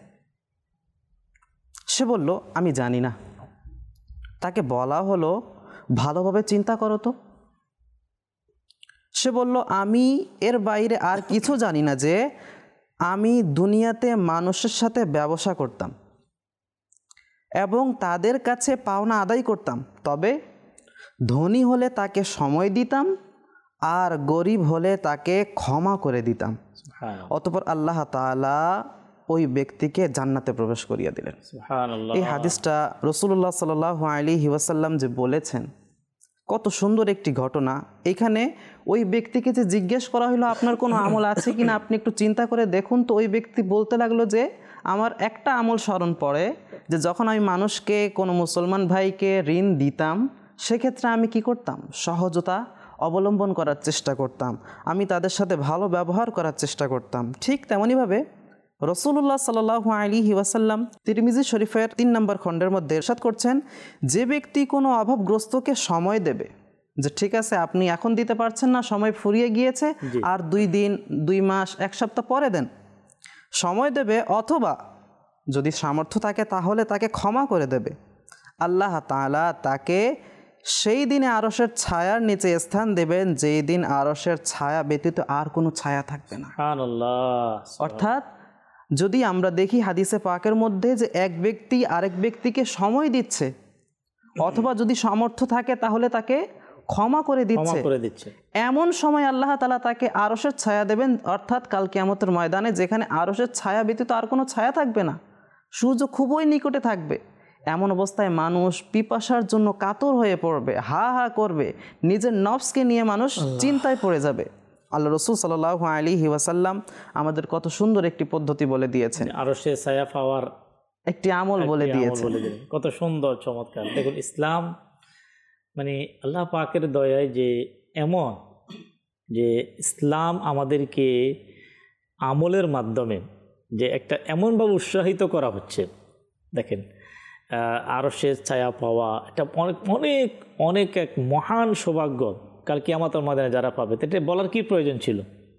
সে বলল, আমি জানি না। তাকে বলা হলো, ভালোভাবে চিন্তা করো তো। সে বলল, আমি এর বাইরে আর কিছু জানি না যে আমি দুনিয়াতে মানুষের সাথে ব্যবসা করতাম এবং তাদের কাছে পাওনা আদায় করতাম, তবে ধনী হলে তাকে সময় দিতাম আর গরিব হলে তাকে ক্ষমা করে দিতাম। অতঃপর আল্লাহ তাআলা ওই ব্যক্তিকে জান্নাতে প্রবেশ করিয়ে দিলেন। এই হাদিসটা রাসূলুল্লাহ সাল্লাল্লাহু আলাইহি ওয়াসাল্লাম যে বলেছেন, কত সুন্দর একটি ঘটনা। এখানে ওই ব্যক্তিকে যে জিজ্ঞেস করা হলো আপনার কোনো আমল আছে কিনা, আপনি একটু চিন্তা করে দেখুন তো। ওই ব্যক্তি বলতে লাগলো যে আমার একটা আমল স্মরণ পড়ে যে যখন আমি মানুষকে কোনো মুসলমান ভাইকে ঋণ দিতাম সেক্ষেত্রে আমি কি করতাম, সহজতা অবলম্বন করার চেষ্টা করতাম, আমি তাদের সাথে ভালো ব্যবহার করার চেষ্টা করতাম। ঠিক তেমনইভাবে রাসূলুল্লাহ সাল্লাল্লাহু আলাইহি ওয়াসাল্লাম তিরমিজি শরীফের তিন নম্বর খণ্ডের মধ্যে ইরশাদ করছেন, যে ব্যক্তি কোনো অভাবগ্রস্তকে সময় দেবে, যে ঠিক আছে আপনি এখন দিতে পারছেন না, সময় ফুরিয়ে গিয়েছে, আর দুই দিন দুই মাস এক সপ্তাহ পরে দেন, সময় দেবে, অথবা যদি সামর্থ্য থাকে তাহলে তাকে ক্ষমা করে দেবে, আল্লাহ তাআলা তাকে সেই দিনে আরশের ছায়ার নিচে স্থান দেবেন যেই দিন আরশের ছায়া ব্যতীত আর কোনো ছায়া থাকবে না। অর্থাৎ যদি আমরা দেখি হাদিসে পাকের মধ্যে যে এক ব্যক্তি আরেক ব্যক্তিকে সময় দিচ্ছে, অথবা যদি সামর্থ্য থাকে তাহলে তাকে ক্ষমা করে দিচ্ছে, এমন সময় আল্লাহ তাআলা তাকে আরশের ছায়া দেবেন, অর্থাৎ কাল কিয়ামতের ময়দানে যেখানে আরশের ছায়া ব্যতীত আর কোনো ছায়া থাকবে না, সূর্য খুবই নিকটে থাকবে। এমন অবস্থায় মানুষ পিপাসার জন্য কাতর হয়ে পড়বে, হা হা করবে, নিজের নফসকে নিয়ে মানুষ চিন্তায় পড়ে যাবে। আল্লাহ রাসূল সাল্লাল্লাহু আলাইহি ওয়াসাল্লাম আমাদের কত সুন্দর একটি পদ্ধতি বলে দিয়েছেন, আরশের ছায়া পাওয়ার একটি আমল বলে দিয়েছেন। কত সুন্দর, চমৎকার। দেখুন, ইসলাম মানে আল্লাহ পাকের দয়ায় যে এমন যে ইসলাম আমাদেরকে আমলের মাধ্যমে যে একটা এমনভাবে উৎসাহিত করা হচ্ছে। দেখেন, আরশের ছায়া পাওয়া এটা অনেক অনেক অনেক এক মহান সৌভাগ্য, কাল কিয়ামতের ময়দানে যারা পাবে, এটা বলার কি প্রয়োজন ছিল?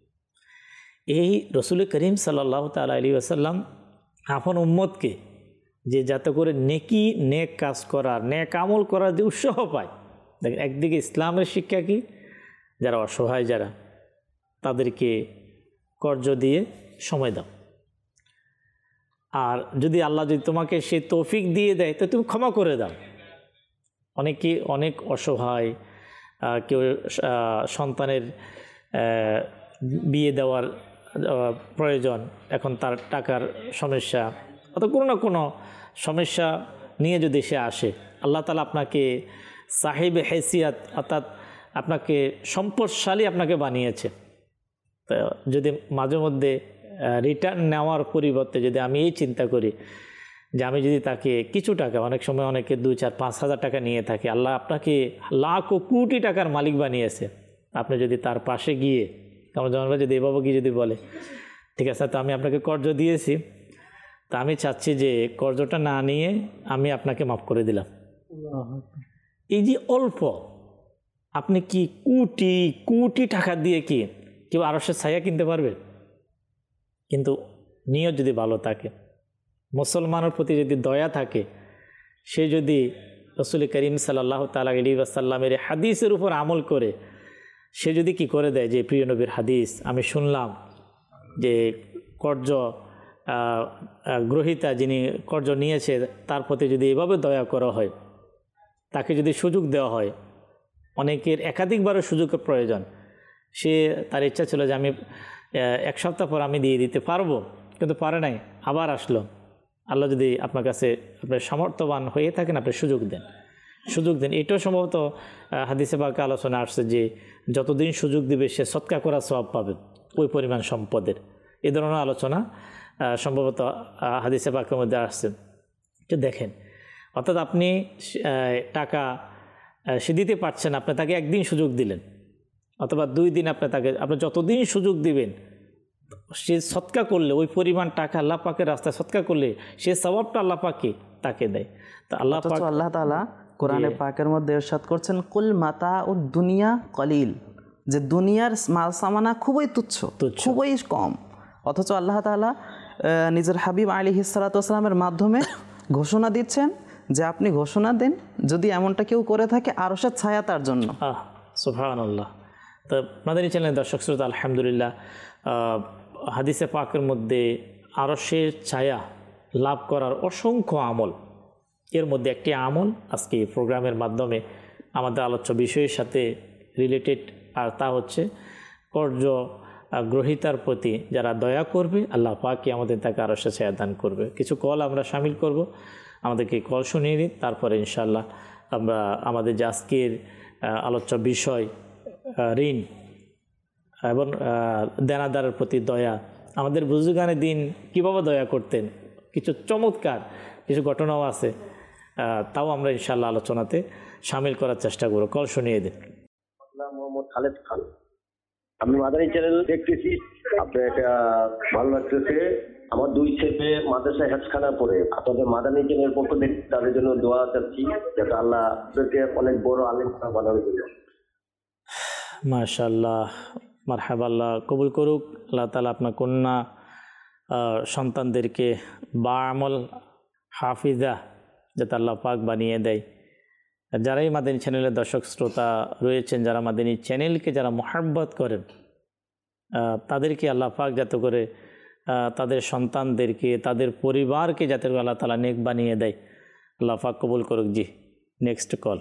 এই রাসূল করিম সাল্লাল্লাহু তাআলা আলাইহি ওয়াসাল্লাম আপন উম্মতকে যে যাতে করে নেকি নেক কাজ করার, নেক আমল করার যে উৎসাহ পায়। দেখেন, একদিকে ইসলামের শিক্ষা কি, যারা অসহায় যারা তাদেরকে কর্জ দিয়ে সময় দাও, আর যদি আল্লাহ যদি তোমাকে সেই তৌফিক দিয়ে দেয় তো তুমি ক্ষমা করে দাও। অনেকে অনেক অসহায়, কেউ সন্তানের বিয়ে দেওয়ার প্রয়োজন, এখন তার টাকার সমস্যা অথবা কোনো না কোনো সমস্যা নিয়ে যদি সে আসে, আল্লাহ তাআলা আপনাকে সাহিব হেসিয়াত অর্থাৎ আপনাকে সম্পদশালী আপনাকে বানিয়েছে। তো যদি মাঝে মধ্যে রিটার্ন নেওয়ার পরিবর্তে যদি আমি এই চিন্তা করি যে আমি যদি তাকে কিছু টাকা, অনেক সময় অনেকে দুই চার পাঁচ হাজার টাকা নিয়ে থাকে, আল্লাহ আপনাকে লাখ ও কোটি টাকার মালিক বানিয়েছে, আপনি যদি তার পাশে গিয়ে কারণ জনগণ যদি এভাবে গিয়ে যদি বলে ঠিক আছে তো আমি আপনাকে কর্জ দিয়েছি, তা আমি চাচ্ছি যে কর্জটা না নিয়ে আমি আপনাকে মাফ করে দিলাম। এই যে অল্প, আপনি কি কোটি কোটি টাকা দিয়ে কি কেউ আরশের ছায়া কিনতে পারবে? কিন্তু নিয়ত যদি ভালো থাকে, মুসলমানের প্রতি যদি দয়া থাকে, সে যদি রাসূল করিম সাল্লাল্লাহু তাআলা আলাইহি ওয়াসাল্লামের হাদিসের উপর আমল করে সে যদি কি করে দেয় যে প্রিয় নবীর হাদিস আমি শুনলাম যে কর্জ গ্রহীতা যিনি কর্জ নিয়েছে তার প্রতি যদি এভাবে দয়া করা হয়, তাকে যদি সুযোগ দেওয়া হয়, অনেকের একাধিকবারও সুযোগের প্রয়োজন, সে তার ইচ্ছা ছিল যে আমি এক সপ্তাহ পর আমি দিয়ে দিতে পারবো, কিন্তু পারে নাই, আবার আসলো। আল্লাহ যদি আপনার কাছে আপনার সামর্থ্যবান হয়ে থাকেন, আপনি সুযোগ দেন, সুযোগ দিন। এটাও সম্ভবত হাদিসে পাকে আলোচনা আসছে যে যতদিন সুযোগ দিবে সে সৎকা করার সওয়াব পাবে ওই পরিমাণ সম্পদের। এই ধরনের আলোচনা সম্ভবত হাদিসে পাকের মধ্যে আসছে। তো দেখেন, অর্থাৎ আপনি টাকা সে দিতে পারছেন, আপনি তাকে একদিন সুযোগ দিলেন অথবা দুই দিন, আপনি তাকে আপনি যতদিন সুযোগ দিবেন সে সৎকা করলে ওই পরিমাণ টাকা আল্লাহ পাকের রাস্তায় সৎকা করলে সে সওয়াবটা আল্লাহ পাকে তাকে দেয়। তো আল্লাহ পাক আল্লাহ তাআলা কোরআনে পাকের মধ্যে ইরশাদ করছেন, কুল মাতা ও দুনিয়া কলিল, যে দুনিয়ার মাল সামানা খুবই তুচ্ছ, খুবই কম। অথচ আল্লাহ তাআলা নিজের হাবিব আলাইহিস সালাতু ওয়াস সালামের মাধ্যমে ঘোষণা দিচ্ছেন যে আপনি ঘোষণা দেন যদি এমনটা কেউ করে থাকে আরশের ছায়া তার জন্য। আহ সুবহানাল্লাহ। তো মাদানী চ্যানেলের দর্শক শ্রোতা, আলহামদুলিল্লাহ হাদিসে পাকের মধ্যে আরশের ছায়া লাভ করার অসংখ্য আমল, এর মধ্যে একটি আমল আজকে এই প্রোগ্রামের মাধ্যমে আমাদের আলোচ্য বিষয়ের সাথে রিলেটেড, আর তা হচ্ছে কর্য গ্রহীতার প্রতি যারা দয়া করবে আল্লাহ পাকই আমাদের তাকে আরশের ছায়া দান করবে। কিছু কল আমরা শামিল করব, আমাদেরকে কল শুনিয়ে দিন, তারপরে ইনশাআল্লাহ আমরা আমাদের যে আজকের আলোচ্য বিষয় ঋণ এবং দেনাদারের প্রতি দয়া, আমাদের বুজুর্গানে দিন কীভাবে দয়া করতেন, কিছু চমৎকার কিছু ঘটনাও আছে, তাও আমরা ইনশাআল্লাহ আলোচনাতে শামিল করার চেষ্টা করব। কল শুনিয়ে দিন। মোহাম্মদ খালেদ খান, আমি মাদানী চ্যানেল দেখতেছি, আপনার এটা ভালো লাগতেছে। আমার দুই ছেলে মাদ্রাসায় হেফজখানা পড়ে, আপনাদের মাদানী চ্যানেলের পক্ষ থেকে তাদের জন্য দোয়া চাচ্ছি যাতে আল্লাহ আপনাদেরকে অনেক বড় আলেম বানাবে। মাশাআল্লাহ, মারহাবা, আল্লাহ কবুল করুক। আল্লাহ তাআলা আপনার কন্যা সন্তানদেরকে বা আমল হাফিজা যাতে আল্লাহ পাক বানিয়ে দেয়। যারাই মাদানী চ্যানেলের দর্শক শ্রোতা রয়েছেন, যারা মাদানী চ্যানেলকে যারা মহব্বত করেন, তাদেরকে আল্লাহ পাক যাতে করে তাদের সন্তানদেরকে, তাদের পরিবারকে যাতে করে আল্লাহ তাআলা নেক বানিয়ে দেয়, আল্লাহ পাক কবুল করুক। জি, নেক্সট কল।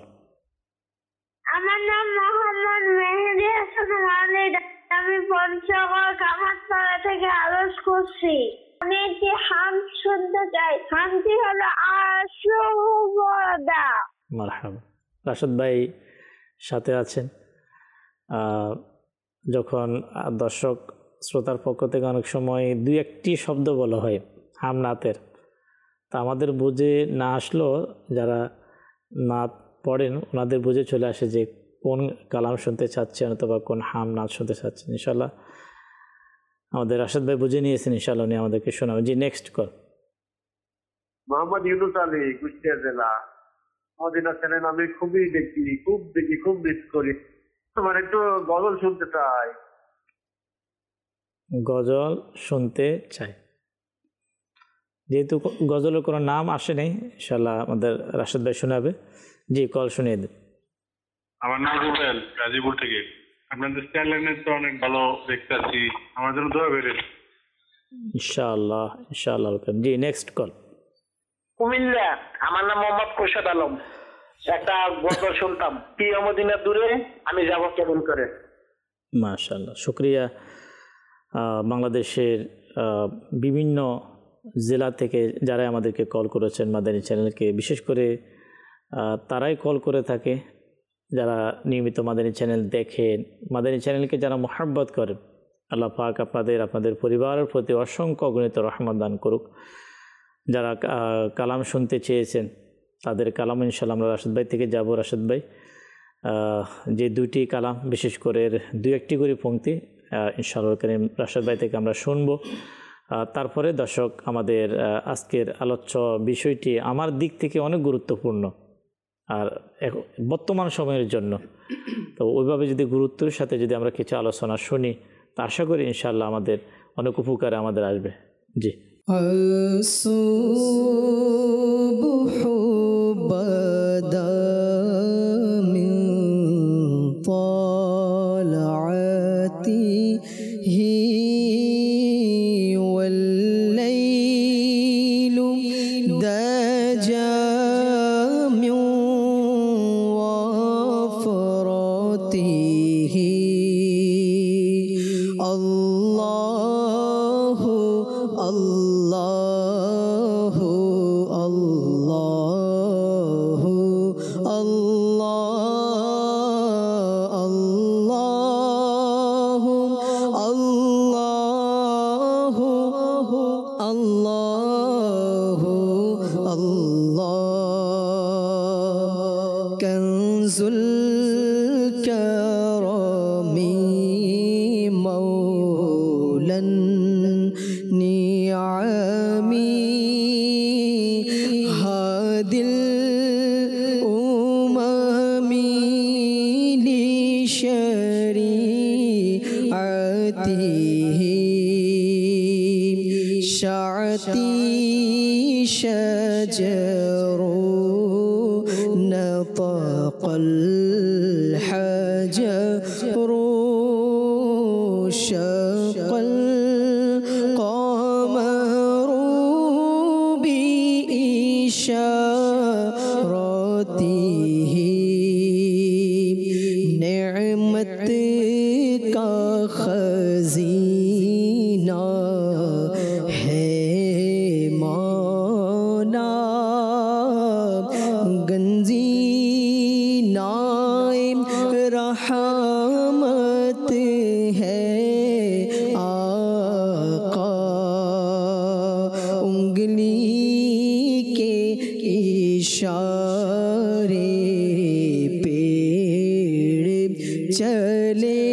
আমার নাম মোহাম্মদ মেহেদি হাসান ওয়ালিদ, আমি পঞ্চগড় কামারপাড়া থেকে আলোচ করছি। আমি একটি হাম শুনতে চাই, হামটি হলো আশুবদা। মারহাবা, রাশেদ ভাই সাথে আছেন। যখন দর্শক শ্রোতার পক্ষ থেকে অনেক সময় দুই একটি শব্দ বলা হয় হামনাতের, তা আমাদের বুঝে না আসলেও যারা নাত পড়েন ওনাদের বুঝে চলে আসে যে কোন কালাম শুনতে চাচ্ছেন অথবা কোন হাম নাত শুনতে চাচ্ছেন। ইনশাল্লাহ আমাদের রাশেদ ভাই বুঝে নিয়েছেন, ইনশাল্লাহ উনি আমাদেরকে শোনাবেন। জি, নেক্সট কল। মোহাম্মদ ইউনুস আলী, কুষ্টিয়া জেলা। মদিনা চ্যানেল আমি খুবই দেখি, খুব দেখি, খুব মিস করি। তোমার একটু গজল শুনতে চাই। গজল শুনতে চাই, যেহেতু গজলের কোনো নাম আসে নাই, ইনশাল্লাহ আমাদের রাশেদ ভাই শোনাবে। জি, কল শুনিয়ে দেন। আমার নাম রুবেল, গাজীপুর থেকে। আপনাদের চ্যানেল তো অনেক ভালো দেখতে আছি, আমার জন্য দোয়া করেন। ইনশাআল্লাহ, ইনশাআল্লাহ। জি, নেক্সট কল। কুমিল্লা, আমার নাম মোহাম্মদ কোরশেদ আলম। একটা গজল শুনতাম, প্রিয় মদিনা দূরে আমি যাব কেমন করে। মাশাআল্লাহ, শুকরিয়া। বাংলাদেশের বিভিন্ন জেলা থেকে যারা আমাদেরকে কল করেছেন মাদানী চ্যানেলকে, বিশেষ করে তারাই কল করে থাকে যারা নিয়মিত মাদানী চ্যানেল দেখেন, মাদানী চ্যানেলকে যারা মহব্বত করেন। আল্লাহ পাক আপনাদের আপনাদের পরিবারের প্রতি অসংখ্য অগণিত রহমত দান করুক। যারা কালাম শুনতে চেয়েছেন তাদের কালাম ইনশাআল্লাহ আমরা রাশেদ ভাই থেকে যাব। রাশেদ ভাই যে দুইটি কালাম, বিশেষ করে দুই একটি করে পংক্তি ইনশাআল্লাহ করিম রাশেদ ভাই থেকে আমরা শুনব। তারপরে দর্শক, আমাদের আজকের আলোচ্য বিষয়টি আমার দিক থেকে অনেক গুরুত্বপূর্ণ আর বর্তমান সময়ের জন্য, তো ওইভাবে যদি গুরুত্বের সাথে যদি আমরা কিছু আলোচনা শুনি, তা আশা করি ইনশাআল্লাহ আমাদের অনেক উপকারে আমাদের আসবে। জি। Allah الله كنز الكرم مولى النعم هادي الأمم لشريعته شعتي شجر نطق الحجر شق القمر بإشارته نعمتك خزينة ہے مولا گنزی نائم رحمت ہے آقا انگلی کے اشارے پیڑ چلے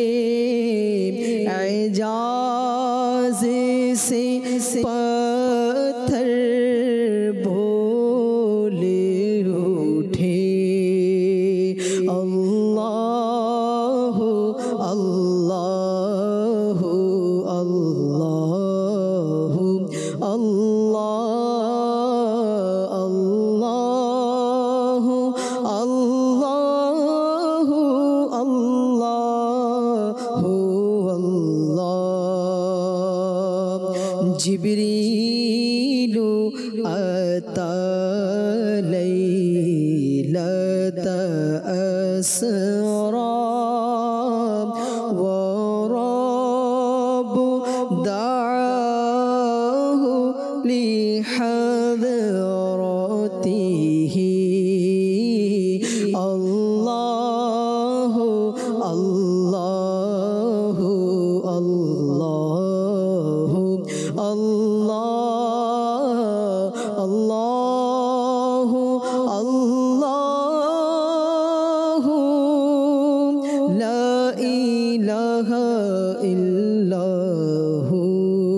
اعجاز سے پتھر بول اٹھے اللہ اللہ اللہ اللہ اللہ اللہ اللہ جبریل أتى ليلة أسرى ورب دعاه لحضرته الله الله الله الله الله الله لا إله إلا هو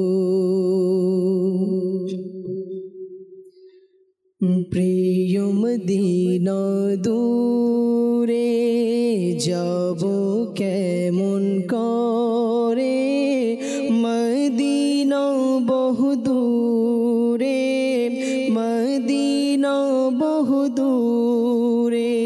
প্রিয় মদিনা দূরে যাব কেমন করে মদিনা বহু দূরে মদিনা বহু দূরে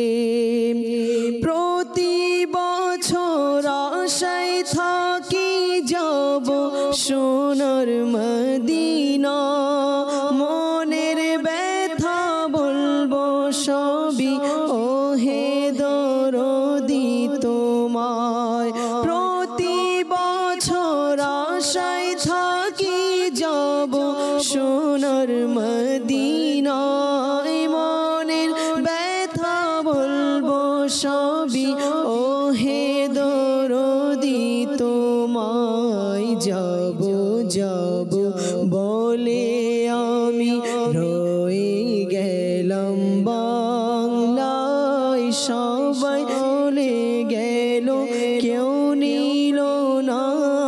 প্রতি বছর আশায় থাকি যাব সোনার মদিনা মনের ব্যথা বলবো সবই ওহে দরদি তোমায় প্রতি বছর আশায় থাকি যাব সোনার মদিনায় মনের ব্যথা বলবো সবই ওহে দরদি তোমায় যাব যাব বলে আমি রয়ে গেলাম বাংলায় সবাই চলে গেল কেউ নিল না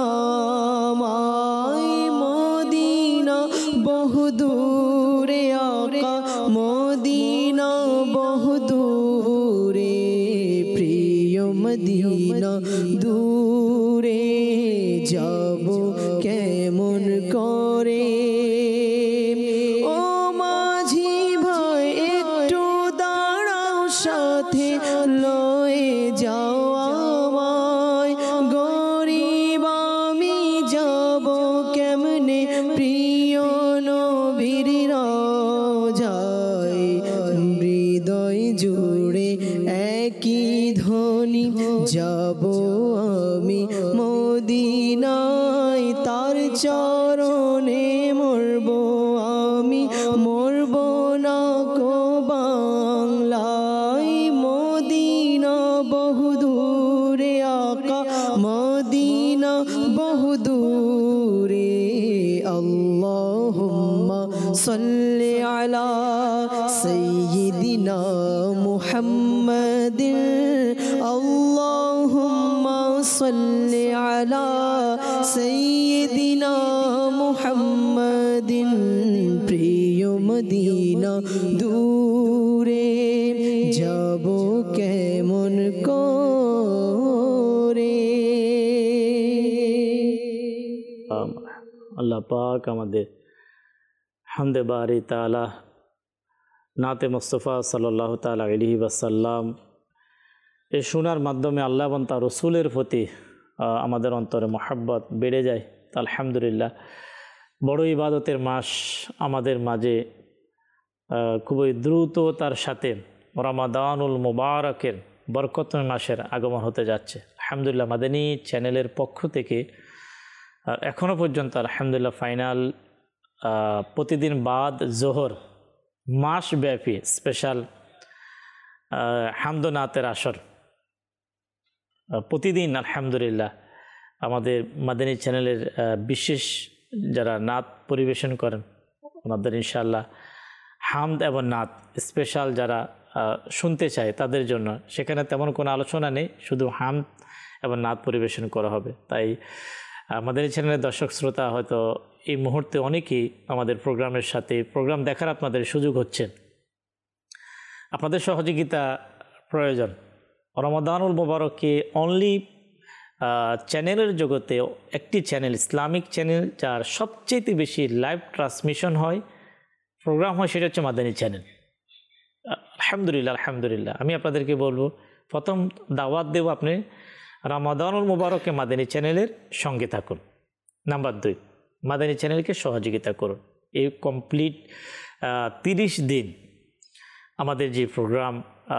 আমায় মদিনা বহু দূরে আকা মদিনা বহু দূরে প্রিয় মদিনা দূরে যাব কেমন করে ও মাঝি ভাই একটু দাঁড়াও সাথে লয়ে যাও আমায় গরিব আমি যাব কেমনে প্রিয় নবীর রওজায় হৃদয় জুড়ে একই ধ্বনি যাব আমি সাল্লি আলা সাইয়্যিদিনা মুহাম্মাদিন আল্লাহুম্মা সাল্লি আলা সাইয়্যিদিনা মুহাম্মাদিন প্রিয় মদিনা দূরে যাব কেমন করে। আল্লাহ পাক আমাদের হামদে বারি তাআলা নাতে মুস্তাফা সাল্লাল্লাহু তাআলা আলাইহি ওয়াসাল্লাম এই শোনার মাধ্যমে আল্লাহ এবং তার রসুলের প্রতি আমাদের অন্তরে মহব্বত বেড়ে যায়। আলহামদুলিল্লাহ, বড় ইবাদতের মাস আমাদের মাঝে খুবই দ্রুততার সাথে রমাদানুল মুবারকের বরকতময় মাসের আগমন হতে যাচ্ছে। আলহামদুলিল্লাহ, মাদানী চ্যানেলের পক্ষ থেকে এখনও পর্যন্ত আলহামদুলিল্লাহ ফাইনাল প্রতিদিন বাদ জোহর মাসব্যাপী স্পেশাল হামদ নাতের আসর প্রতিদিন আলহামদুলিল্লাহ আমাদের মাদানী চ্যানেলের বিশেষ যারা নাত পরিবেশন করেন ওনাদের ইনশাআল্লাহ হামদ এবং নাত স্পেশাল যারা শুনতে চায় তাদের জন্য সেখানে তেমন কোনো আলোচনা নেই, শুধু হামদ এবং নাত পরিবেশন করা হবে। তাই মাদানী চ্যানেলের দর্শক শ্রোতা হয়তো এই মুহূর্তে অনেকেই আমাদের প্রোগ্রামের সাথে প্রোগ্রাম দেখার আপনাদের সুযোগ হচ্ছে, আপনাদের সহযোগিতা প্রয়োজন। রমাদানুল মুবারককে অনলি চ্যানেলের জগতে একটি চ্যানেল, ইসলামিক চ্যানেল যার সবচেয়ে বেশি লাইভ ট্রান্সমিশন হয়, প্রোগ্রাম হয়, সেটা হচ্ছে মাদানী চ্যানেল। আলহামদুলিল্লাহ আলহামদুলিল্লাহ আমি আপনাদেরকে বলবো, প্রথম দাওয়াত দেব আপনি রমাদানুল মুবারকে মাদানী চ্যানেলের সঙ্গে থাকুন। নাম্বার দুই, মাদানী চ্যানেলকে সহযোগিতা করুন। এই কমপ্লিট তিরিশ দিন আমাদের যে প্রোগ্রাম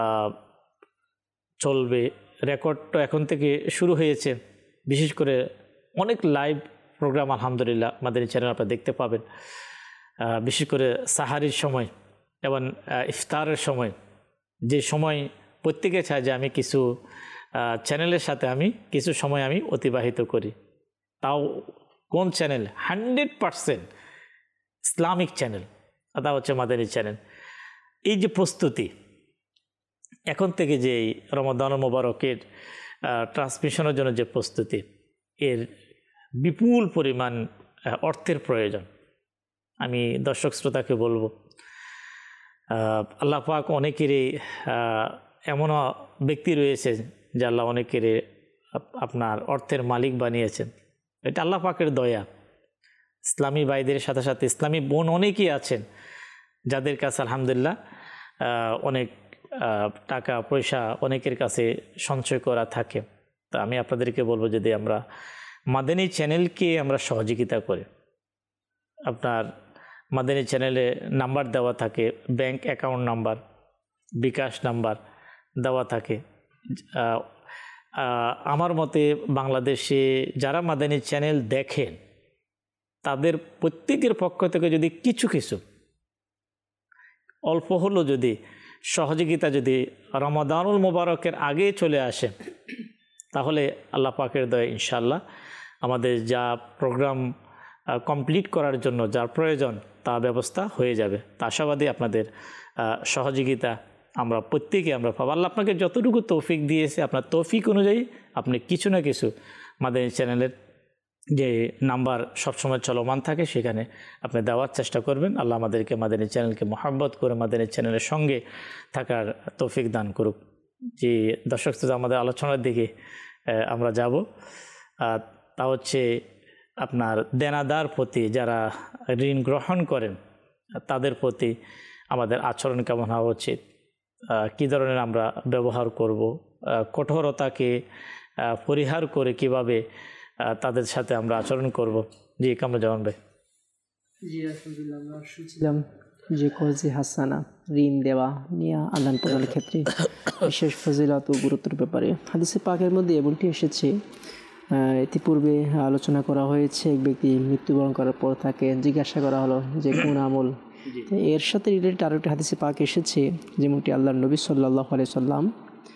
চলবে, রেকর্ড তো এখন থেকে শুরু হয়েছে, বিশেষ করে অনেক লাইভ প্রোগ্রাম আলহামদুলিল্লাহ মাদানী চ্যানেল আপনারা দেখতে পাবেন, বিশেষ করে সাহারির সময় এবং ইফতারের সময়, যে সময় প্রত্যেকে চায় যে আমি কিছু চ্যানেলের সাথে আমি কিছু সময় আমি অতিবাহিত করি। তাও কোন channel? Hundred percent Islamic channel, তা হচ্ছে মাদানী চ্যানেল। এই যে প্রস্তুতি এখন থেকে যে রমাদানুল মুবারকের ট্রান্সমিশনের জন্য যে প্রস্তুতি, এর বিপুল পরিমাণ অর্থের প্রয়োজন। আমি দর্শক শ্রোতাকে বলবো, আল্লাহ পাক অনেকেরই এমনও ব্যক্তি রয়েছে যে আল্লাহ অনেকেরই আপনার অর্থের মালিক বানিয়েছেন, এটা আল্লাহ পাকের দয়া। ইসলামী ভাইদের সাথে সাথে ইসলামী বোন অনেকেই আছেন যাদের কাছে আলহামদুলিল্লাহ অনেক টাকা পয়সা অনেকের কাছে সঞ্চয় করা থাকে। তা আমি আপনাদেরকে বলবো, যদি আমরা মাদানী চ্যানেলকে আমরা সহযোগিতা করি, আপনার মাদানী চ্যানেলে নাম্বার দেওয়া থাকে, bank account number, bKash number দেওয়া থাকে। আমার মতে বাংলাদেশে যারা মাদানী চ্যানেল দেখেন তাদের প্রত্যেকের পক্ষ থেকে যদি কিছু কিছু অল্প হলো যদি সহযোগিতা যদি রমাদানুল মুবারকের আগে চলে আসে, তাহলে আল্লাহ পাকের দয়া ইনশাআল্লাহ আমাদের যা প্রোগ্রাম কমপ্লিট করার জন্য যার প্রয়োজন তা ব্যবস্থা হয়ে যাবে। তা আশাবাদী আপনাদের সহযোগিতা আমরা প্রত্যেকে আমরা পাবো। আল্লাহ আপনাকে যতটুকু তৌফিক দিয়েছে, আপনার তৌফিক অনুযায়ী আপনি কিছু না কিছু মাদানী চ্যানেলের যে নাম্বার সবসময় চলমান থাকে সেখানে আপনি দেওয়ার চেষ্টা করবেন। আল্লাহ আমাদেরকে মাদানী চ্যানেলকে মহব্বত করে মাদানী চ্যানেলের সঙ্গে থাকার তৌফিক দান করুক। যে দর্শক শ্রোতা, আমাদের আলোচনার দিকে আমরা যাব, তা হচ্ছে আপনার দেনাদার প্রতি যারা ঋণ গ্রহণ করেন তাদের প্রতি আমাদের আচরণ কেমন হওয়া উচিত, কী ধরনের আমরা ব্যবহার করব, কঠোরতাকে পরিহার করে কিভাবে তাদের সাথে আমরা আচরণ করব। জি কামরুজ্জামান ভাই। জি আলহামদুলিল্লাহ, আমরা শুনছিলাম যে কর্জে হাসানা, ঋণ দেওয়া নিয়ে আদান প্রদানের ক্ষেত্রে বিশেষ ফজিলত ও গুরুত্বের ব্যাপারে হাদিসে পাকের মধ্যে এমনটি এসেছে। ইতিপূর্বে আলোচনা করা হয়েছে, এক ব্যক্তি মৃত্যুবরণ করার পর তাকে জিজ্ঞাসা করা হলো যে কোন আমল। এর সাথে রিলেটেড আরও একটি হাদিসে পাক এসেছে, যেমনটি আল্লাহর নবী সাল্লাল্লাহু আলাইহি সাল্লাম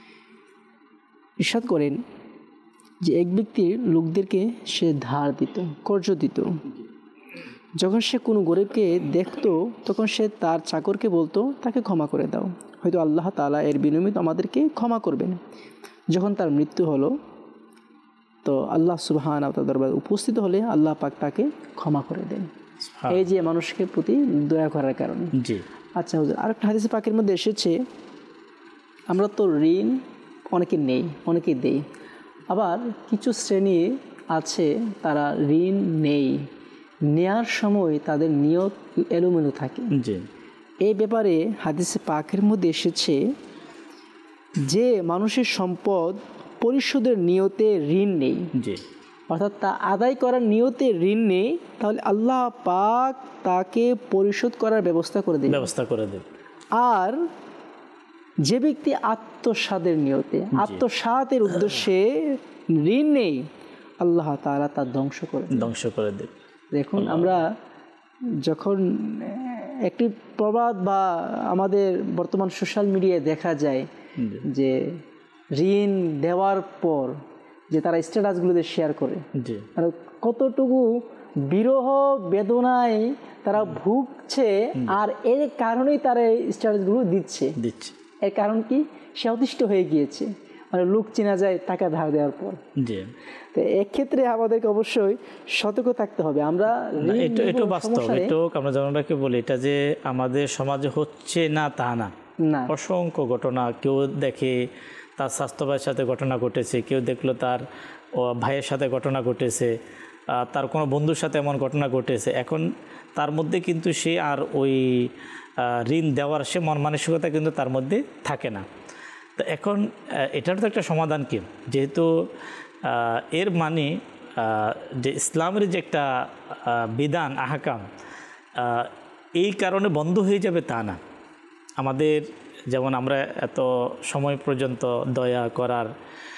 ইরশাদ করেন যে এক ব্যক্তির লোকদেরকে সে ধার দিত, কর্জ দিত, যখন সে কোনো গরিবকে দেখতো তখন সে তার চাকরকে বলতো তাকে ক্ষমা করে দাও, হয়তো আল্লাহ তাআলা এর বিনিময়ে আমাদেরকে ক্ষমা করবেন। যখন তার মৃত্যু হলো তো আল্লাহ সুবহানাহু ওয়া তাআলার দরবারে উপস্থিত হলে আল্লাহ পাক তাকে ক্ষমা করে দেন। এই যে মানুষকে প্রতি দয়া করার কারণে। জি। আচ্ছা হুজুর, আরেকটা হাদিস পাকের মধ্যে এসেছে আমরা তো ঋণ অনেকে নেই, অনেকে দেই, আবার কিছু শ্রেণী আছে তারা ঋণ নেই, নেয়ার সময় তাদের নিয়ত এলোমেলো থাকে। জি। এই ব্যাপারে হাদিসে পাকের মধ্যে এসেছে যে মানুষের সম্পদ পরিশোধের নিয়তে ঋণ নেই, জি, অর্থাৎ তা আদায় করার নিয়তে ঋণ নেই, তাহলে আল্লাহ পাক তাকে পরিশোধ করার ব্যবস্থা করে দেবে ব্যবস্থা করে দেবে। আর যে ব্যক্তি আত্মসাদের নিয়তে আত্মসাতের উদ্দেশ্যে ঋণ নেই, আল্লাহ তাআলা তা ধ্বংস করে ধ্বংস করে দেবে। দেখুন আমরা যখন একটি প্রবাদ বা আমাদের বর্তমান সোশ্যাল মিডিয়ায় দেখা যায় যে ঋণ দেওয়ার পর যে তারা স্ট্যাটাসগুলোতে শেয়ার করে, আর কতটুকু বিরহ বেদনায় তারা ভুগছে, আর এর কারণেই তারা স্ট্যাটাসগুলো দিচ্ছে দিচ্ছে এর কারণ কি? সে অতিষ্ঠ হয়ে গিয়েছে, মানে লোক চেনা যায় টাকা ধার দেওয়ার পর। জি। তো এক্ষেত্রে আমাদেরকে অবশ্যই সতর্ক থাকতে হবে। আমরা এটা এটা বাস্তব, এটা আমরা জনগণকে বলি, এটা যে আমাদের সমাজে হচ্ছে না তা না, অসংখ্য ঘটনা। কেউ দেখে তার স্বাস্থ্য ভাইয়ের সাথে ঘটনা ঘটেছে, কেউ দেখলো তার ভাইয়ের সাথে ঘটনা ঘটেছে, তার কোনো বন্ধুর সাথে এমন ঘটনা ঘটেছে। এখন তার মধ্যে কিন্তু সে আর ওই ঋণ দেওয়ার সে মন মানসিকতা কিন্তু তার মধ্যে থাকে না। তো এখন এটার তো একটা সমাধান কি, যেহেতু এর মানে যে ইসলামের যে একটা বিধান আহকাম এই কারণে বন্ধ হয়ে যাবে তা না। আমাদের যেমন আমরা এত সময় পর্যন্ত দয়া করার,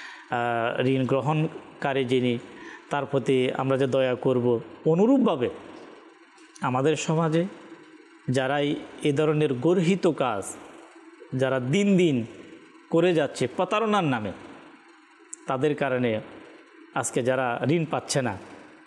ঋণ গ্রহণকারী যিনি তার প্রতি আমরা যে দয়া করব, অনুরূপভাবে আমাদের সমাজে যারাই এ ধরনের গর্হিত কাজ যারা দিন দিন করে যাচ্ছে প্রতারণার নামে, তাদের কারণে আজকে যারা ঋণ পাচ্ছে না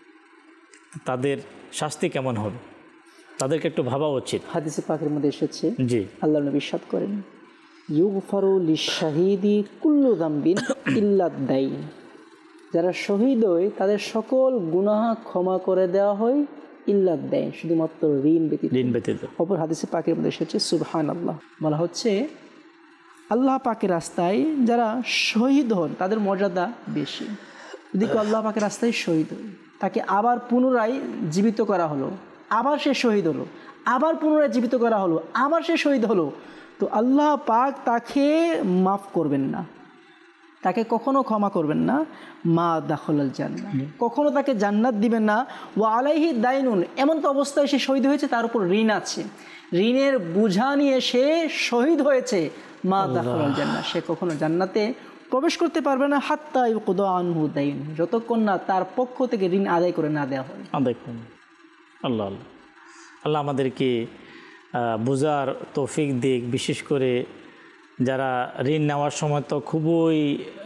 তাদের শাস্তি কেমন হবে তাদেরকে একটু ভাবা উচিত। হাদিসে পাকের মধ্যে এসেছে, জি, আল্লাহ নবী ইরশাদ করেন ইউগফারু লিশ-শাহীদি কুল্লু যামবিন ইল্লা দাইন, যারা শহীদ হয় তাদের সকল গুনাহ ক্ষমা করে দেওয়া হয় ইল্লা দাইন, শুধুমাত্র ঋণ ব্যতীত। ঋণ ব্যতীত। অপর হাদিসে পাকের মধ্যে এসেছে সুবহানাল্লাহ, বলা হচ্ছে আল্লাহ পাকের রাস্তায় যারা শহীদ হন তাদের মর্যাদা বেশি। যদি কেউ আল্লাহ পাকের রাস্তায় শহীদ হয়, তাকে আবার পুনরায় জীবিত করা হলো, আবার সে শহীদ হলো, আবার পুনরায় জীবিত করা হলো, আবার সে শহীদ হলো, তো আল্লাহ পাক তাকে মাফ করবেন না, তাকে কখনো ক্ষমা করবেন না। মা দাখলাল জান্নাহ, কখনো তাকে জান্নাত দিবেন না। ওয়া আলাইহি দাইনুন, এমন তো অবস্থায় সে শহীদ হয়েছে তার উপর ঋণ আছে, ঋণের বোঝা নিয়ে সে শহীদ হয়েছে। মা দাখলাল জান্নাহ, সে কখনো জান্নাতে প্রবেশ করতে পারবে না। হাত্তা ইউকদা আনহু দাইন, যতক্ষণ না তার পক্ষ থেকে ঋণ আদায় করে না দেওয়া হয়। আদায় করুন। আল্লাহ আল্লাহ আল্লাহ আমাদেরকে বোঝার তৌফিক দিক, বিশেষ করে যারা ঋণ নেওয়ার সময় তো খুবই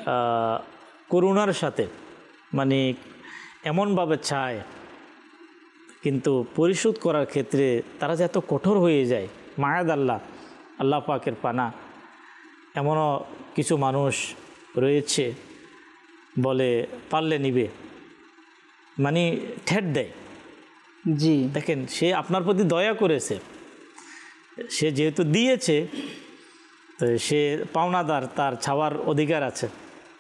করুণার সাথে, মানে এমনভাবে চায়, কিন্তু পরিশোধ করার ক্ষেত্রে তারা যে এত কঠোর হয়ে যায়, মায়াদ আল্লাহ আল্লাহ পাকের পানা। এমনও কিছু মানুষ রয়েছে বলে পারলে নিবে, মানে ঠেট দেয়। জি, দেখেন সে আপনার প্রতি দয়া করেছে, সে যেহেতু দিয়েছে তো সে পাওনাদার, তার ছাওয়ার অধিকার আছে,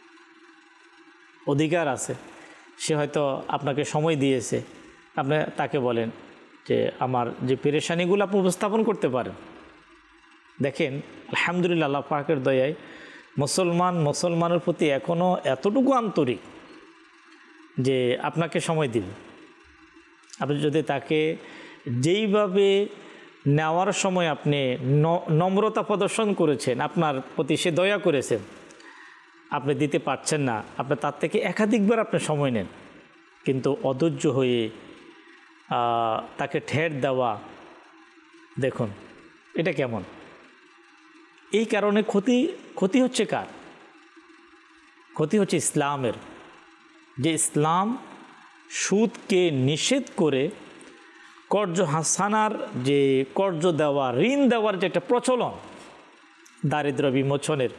অধিকার আছে। সে হয়তো আপনাকে সময় দিয়েছে, আপনি তাকে বলেন যে আমার যে পেরেশানিগুলো আপনি উপস্থাপন করতে পারেন। দেখেন আলহামদুলিল্লাহ আল্লাহ পাকের দয়ায় মুসলমান মুসলমানের প্রতি এখনও এতটুকু আন্তরিক যে আপনাকে সময় দিন। আপনি যদি তাকে যেইভাবে নেওয়ার সময় আপনি নম্রতা প্রদর্শন করেছেন, আপনার প্রতি সে দয়া করেছেন, আপনি দিতে পারছেন না, আপনি তার থেকে একাধিকবার আপনি সময় নেন, কিন্তু অধৈর্য হয়ে তাকে ঠেট দেওয়া, দেখুন এটা কেমন। এই কারণে ক্ষতি ক্ষতি হচ্ছে কার? ক্ষতি হচ্ছে ইসলামের। যে ইসলাম সুদকে নিষেধ করে কর্জ হাসানার যে কর্জ দেওয়া, ঋণ দেওয়ার যে একটা প্রচলন, দারিদ্র বিমোচনের,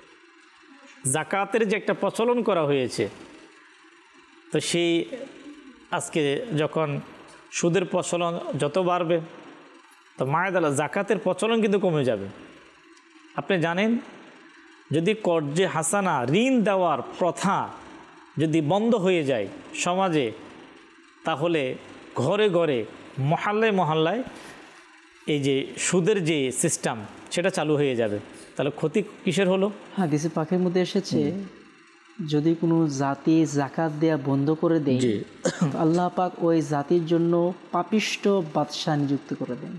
জাকাতের যে একটা প্রচলন করা হয়েছে, তো সেই আজকে যখন সুদের প্রচলন যত বাড়বে, তো মায়েদালা জাকাতের প্রচলন কিন্তু কমে যাবে। আপনি জানেন, যদি কর্জে হাসানা, ঋণ দেওয়ার প্রথা যদি বন্ধ হয়ে যায় সমাজে, তাহলে ঘরে ঘরে, মহল্লায় মহল্লায় এই যে সুদের যে সিস্টেম সেটা চালু হয়ে যাবে। তাহলে ক্ষতি কিসের হলো? হ্যাঁ, দিসে পাকের মধ্যে এসেছে, যদি কোনো জাতি জাকাত দেয়া বন্ধ করে দেয়, আল্লাহ পাক ওই জাতির জন্য পাপিষ্ট বাদশাহ নিযুক্ত করে দেন।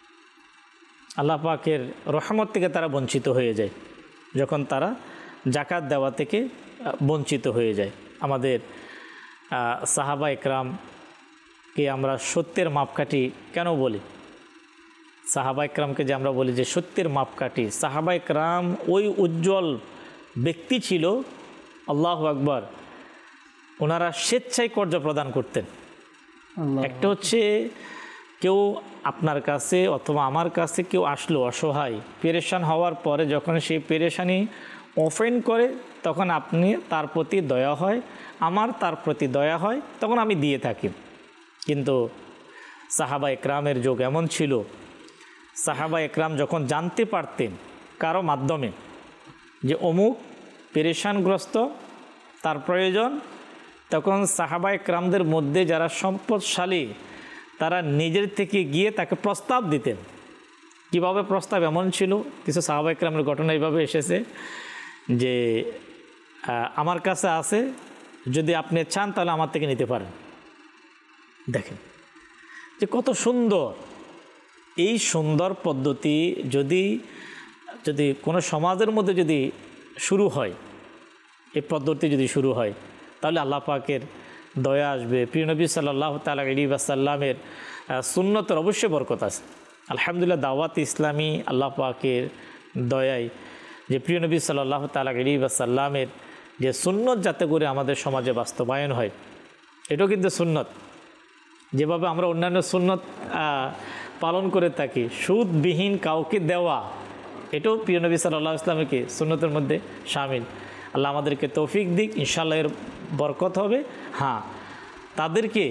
আল্লাহ পাকের রহমত থেকে তারা বঞ্চিত হয়ে যায় যখন তারা জাকাত দেওয়া থেকে বঞ্চিত হয়ে যায়। আমাদের সাহাবা একরামকে আমরা সত্যের মাপকাঠি কেন বলি? সাহাবা একরামকে যে আমরা বলি যে সত্যের মাপকাঠি, সাহাবা একরাম ওই উজ্জ্বল ব্যক্তি ছিল, আল্লাহু আকবার, ওনারা স্বেচ্ছায় কর্জ প্রদান করতেন। একটা হচ্ছে কেউ আপনার কাছে অথবা আমার কাছে কেউ আসলো অসহায়, পেরেশান হওয়ার পরে যখন সেই পেরেশানি অফেন্ড করে, তখন আপনি তার প্রতি দয়া হয়, আমার তার প্রতি দয়া হয়, তখন আমি দিয়ে থাকি। কিন্তু সাহাবা একরামের যুগ এমন ছিল, সাহাবা একরাম যখন জানতে পারতেন কারো মাধ্যমে যে অমুক পেরেশানগ্রস্ত, তার প্রয়োজন, তখন সাহাবা একরামদের মধ্যে যারা সম্পদশালী তারা নিজের থেকে গিয়ে তাকে প্রস্তাব দিতেন। কিভাবে প্রস্তাব? এমন ছিল, কিছু সাহাবা একরামের ঘটনা এইভাবে এসেছে যে আমার কাছে আছে, যদি আপনি চান তাহলে আমার থেকে নিতে পারেন। দেখেন যে কত সুন্দর এই সুন্দর পদ্ধতি যদি যদি কোনো সমাজের মধ্যে যদি শুরু হয়, এই পদ্ধতি যদি শুরু হয়, তাহলে আল্লাহ পাকের দয়া আসবে। প্রিয় নবী সাল্লাল্লাহু তাআলা আলাইহি ওয়াসাল্লামের সুন্নতের অবশ্যই বরকত আছে। আলহামদুলিল্লাহ, দাওয়াত ইসলামী আল্লাহ পাকের দয়ায় যে প্রিয় নবী সাল্লাল্লাহু তাআলা আলাইহি ওয়াসাল্লামের যে সুন্নত যাতে করে আমাদের সমাজে বাস্তবায়ন হয়, এটাও কিন্তু সুন্নত। যেভাবে আমরা অন্যান্য সুন্নত পালন করে থাকি, সুদবিহীন কাউকে দেওয়া, এটাও প্রিয় নবী সাল্লাল্লাহু আলাইহি ওয়াসাল্লামের কি সুন্নতের মধ্যে শামিল। আল্লাহ আমাদেরকে তৌফিক দিক, ইনশাআল্লাহ এর বরকত হবে। হ্যাঁ, তাদেরকে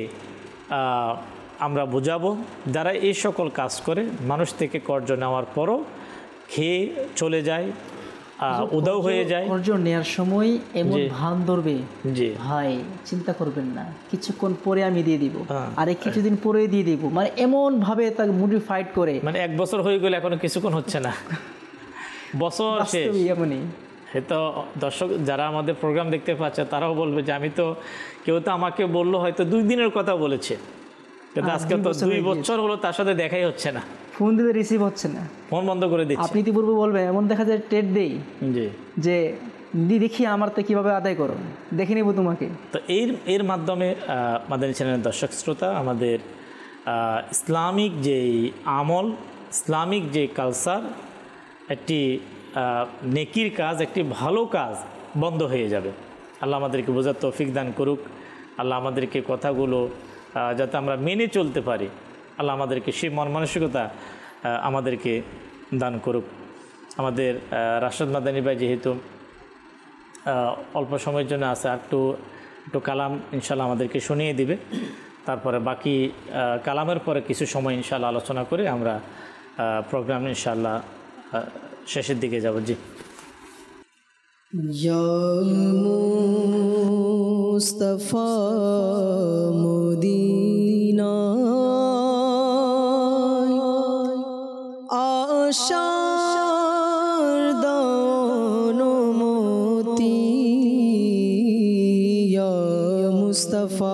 আমরা বোঝাবো যারা এই সকল কাজ করে, মানুষ থেকে কর্জ নেওয়ার পরও খেয়ে চলে যায়, উদাও হয়ে যায়। কর্জ নেওয়ার সময় এমন ভান ধরবে, জি ভাই চিন্তা করবেন না, কিছুক্ষণ পরে আমি দিয়ে দিব, আরে কিছুদিন পরে দিয়ে দিব, মানে এমন ভাবে তাকে মডিফাইড করে, মানে এক বছর হয়ে গেলে এখনো কিছুক্ষণ হচ্ছে না, বছর শেষ। এমনই হয়তো দর্শক যারা আমাদের প্রোগ্রাম দেখতে পাচ্ছে তারাও বলবে যে আমি তো, কেউ তো আমাকে বললো হয়তো দুই দিনের কথা বলেছে, কিন্তু আজকে তো দুই বছর হলো তার সাথে দেখাই হচ্ছে না, ফোন দিলে রিসিভ হচ্ছে না, ফোন বন্ধ করে দিচ্ছে। আপনি ইতিপূর্বে বলবেন, এমন দেখা যায় টেট দেই জি যে দেখি আমার তো কীভাবে আদায় করো, দেখে নেব তোমাকে। তো এর এর মাধ্যমে মাদানী চ্যানেলের দর্শক শ্রোতা, আমাদের ইসলামিক যে আমল, ইসলামিক যে কালচার, একটি নেকির কাজ, একটি ভালো কাজ বন্ধ হয়ে যাবে। আল্লাহ আমাদেরকে বোঝার তৌফিক দান করুক। আল্লাহ আমাদেরকে কথাগুলো যাতে আমরা মেনে চলতে পারি, আল্লাহ আমাদেরকে সেই মন মানসিকতা আমাদেরকে দান করুক। আমাদের রাশেদ মাদানী ভাই যেহেতু অল্প সময়ের জন্য আছে, আর একটু একটু কালাম ইনশাল্লাহ আমাদেরকে শুনিয়ে দিবে, তারপরে বাকি কালামের পরে কিছু সময় ইনশাল্লাহ আলোচনা করে আমরা প্রোগ্রাম ইনশাল্লাহ শেষের দিকে যাব। জি মুস্তাফা মদিনা আশার দানমতি, ইয়া মুস্তাফা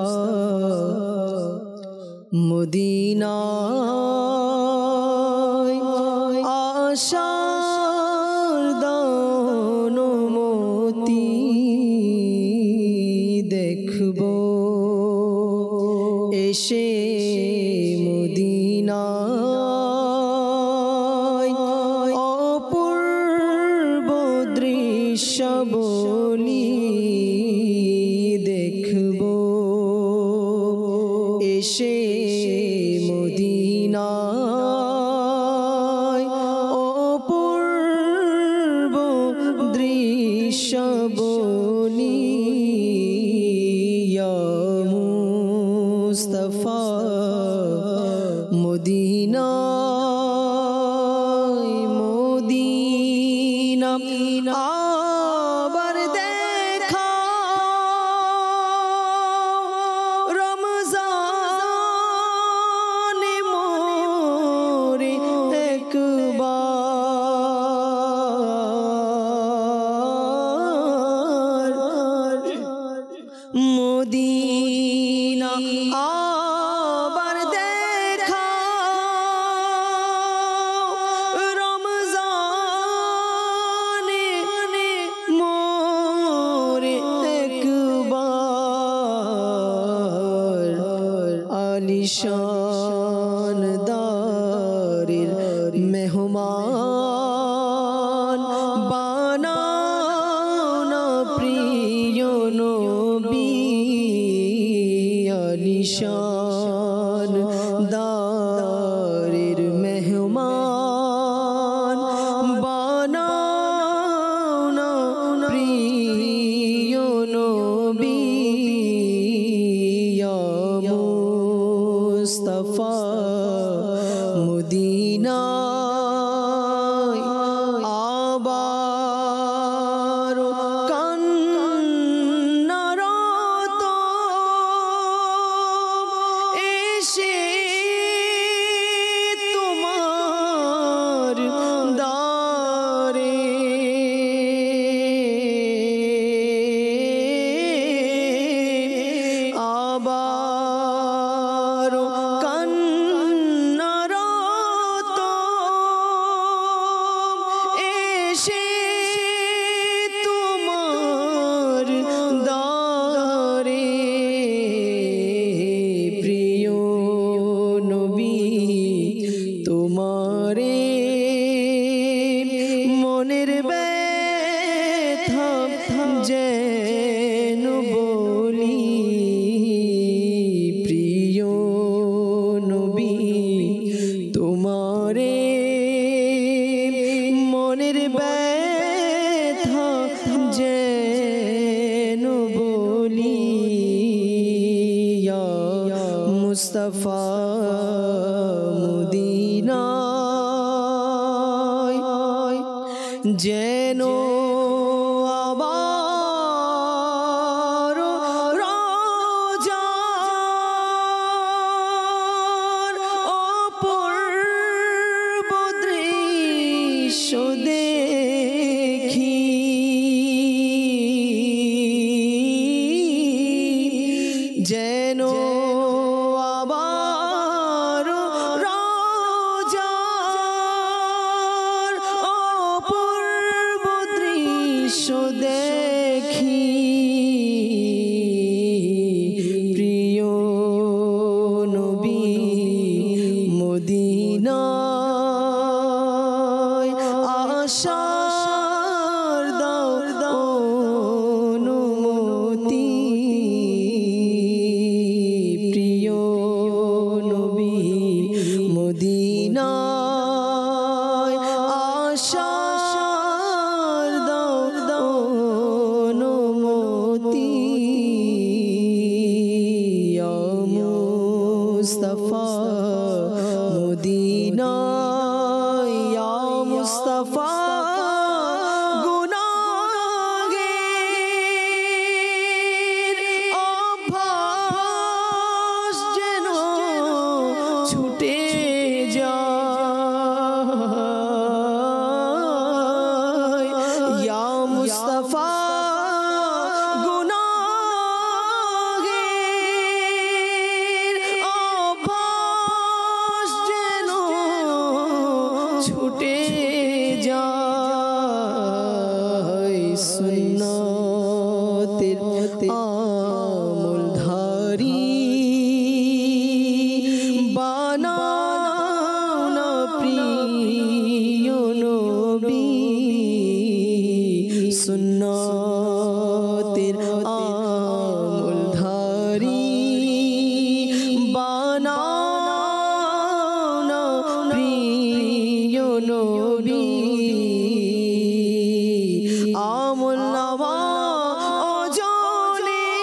মদিনা আশার দানমতি, দেখব এসে মদিনায় অপূর্ব দৃশ্যাবলী, দেখব এসে মদিনা। আবার দেখা রমজান মোরে একবার মদিনা আবার দেখা রমজানে মোরে একবার আলিশান দারের মেহমান বানাও না প্রিয় নবী আলিশান দারের মেহমান বানাও না প্রিয় নবী মুস্তাফা মদিনায় আবার কান্নারত এসে তোমার দারে আবার কান্নারত এসে তোমার দারে প্রিয় নবী তোমারে মনের ব্যথা যেন বলি প্রিয় নবী তোমারে মনের ব্যথা যেন বলি মুস্তাফা মদিনায় যেন আবার রোজার অপূর্ব দৃশ্য দেখি যেন আবার রোজার অপূর্ব দৃশ্য দেখি প্রিয় নবী মদিনায় আশার দাও অনুমতি প্রিয় নবী মদিনায় আশার দাও অনুমতি মুস্তাফা মদিনায় মুস্তাফা গুনাহের অভ্যাস যেন ছুটে যায় ইয়া মুস্তাফা গুনাহের অভ্যাস যেন ছুটে যায় সুন্নতের আমলধারী বানাও না প্রিয় নবী সুন্নতের আমলধারী বানাও না প্রিয় নবী আমল নামা অজনে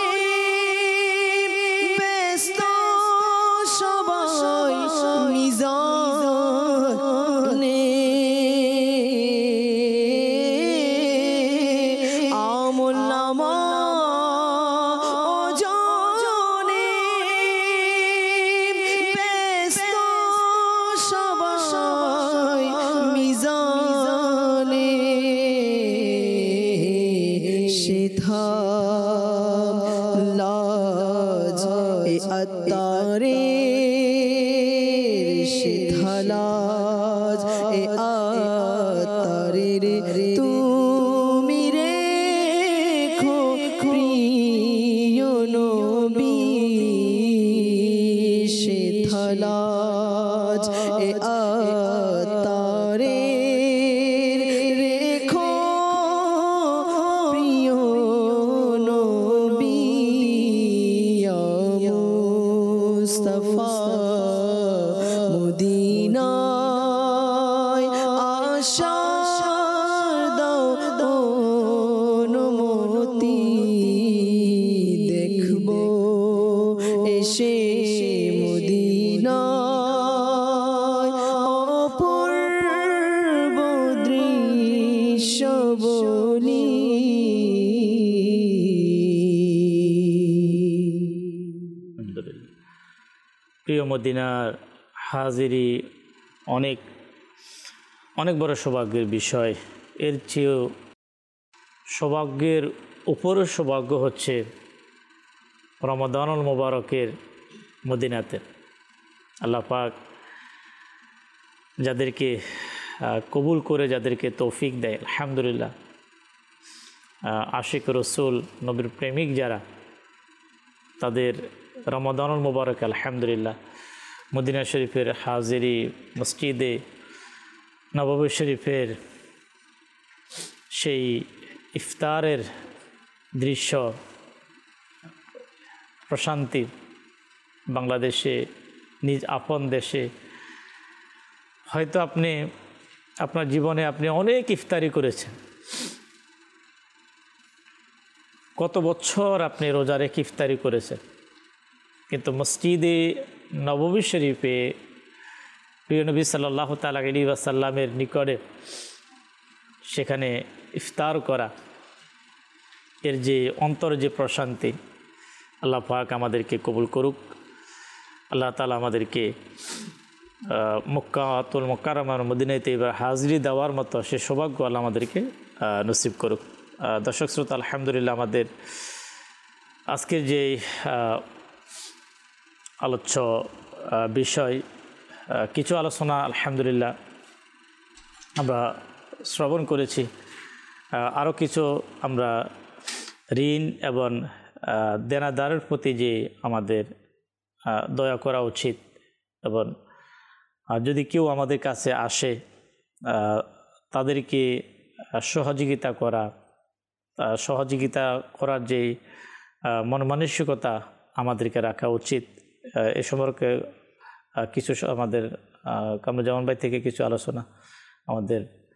ব্যস্ত সবাই মিজানে এ আতারে রে তুমি রেখো প্রিয় নবী সে থালাজ এ আতারে রেখো প্রিয় নবী মুস্তাফা মদিনায় আশার দাও অনুমতি দেখবো এসে মদিনায় অপূর্ব দৃশ্য বলি প্রিয় মদিনার হাজিরি অনেক অনেক বড় সৌভাগ্যের বিষয়। এর চেয়েও সৌভাগ্যের উপরের সৌভাগ্য হচ্ছে রমাদানুল মুবারকের মদিনাতে আল্লাহ পাক যাদেরকে কবুল করে যাদেরকে তৌফিক দেয়, আলহামদুলিল্লাহ, আশিক রসুল নবীর প্রেমিক যারা, তাদের রমাদানুল মুবারক আলহামদুলিল্লাহ মদিনা শরীফের হাজিরি, মসজিদে নববী শরীফের সেই ইফতারের দৃশ্য, প্রশান্তি, বাংলাদেশে নিজ আপন দেশে হয়তো আপনি আপনার জীবনে আপনি অনেক ইফতারি করেছেন, কত বছর আপনি রোজা রেখে ইফতারি করেছেন, কিন্তু মসজিদে নববী শরীফে প্রিয় নবী সাল্লাল্লাহু তাআলা আলাইহি ওয়াসাল্লামের নিকটে সেখানে ইফতার করা, এর যে অন্তর যে প্রশান্তি, আল্লাহ পাক আমাদেরকে কবুল করুক। আল্লাহ তাআলা আমাদেরকে মক্কাতুল মুকাররমার মদিনাতে এবার হাজিরি দেওয়ার মতো সে সৌভাগ্য আল্লাহ আমাদেরকে নসিব করুক। দর্শক শ্রোতা, আলহামদুলিল্লাহ আমাদের আজকের যে আলোচ্য বিষয়, কিছু আলোচনা আলহামদুলিল্লাহ আমরা শ্রবণ করেছি, আরও কিছু আমরা ঋণ এবং দেনাদারের প্রতি যে আমাদের দয়া করা উচিত, এবং যদি কেউ আমাদের কাছে আসে তাদেরকে সহযোগিতা করা, সহযোগিতা করার যে মন মানসিকতা আমাদেরকে রাখা উচিত, এ সম্পর্কে কিছু আমাদের কামরুজ্জামান ভাই থেকে কিছু আলোচনা, আমাদের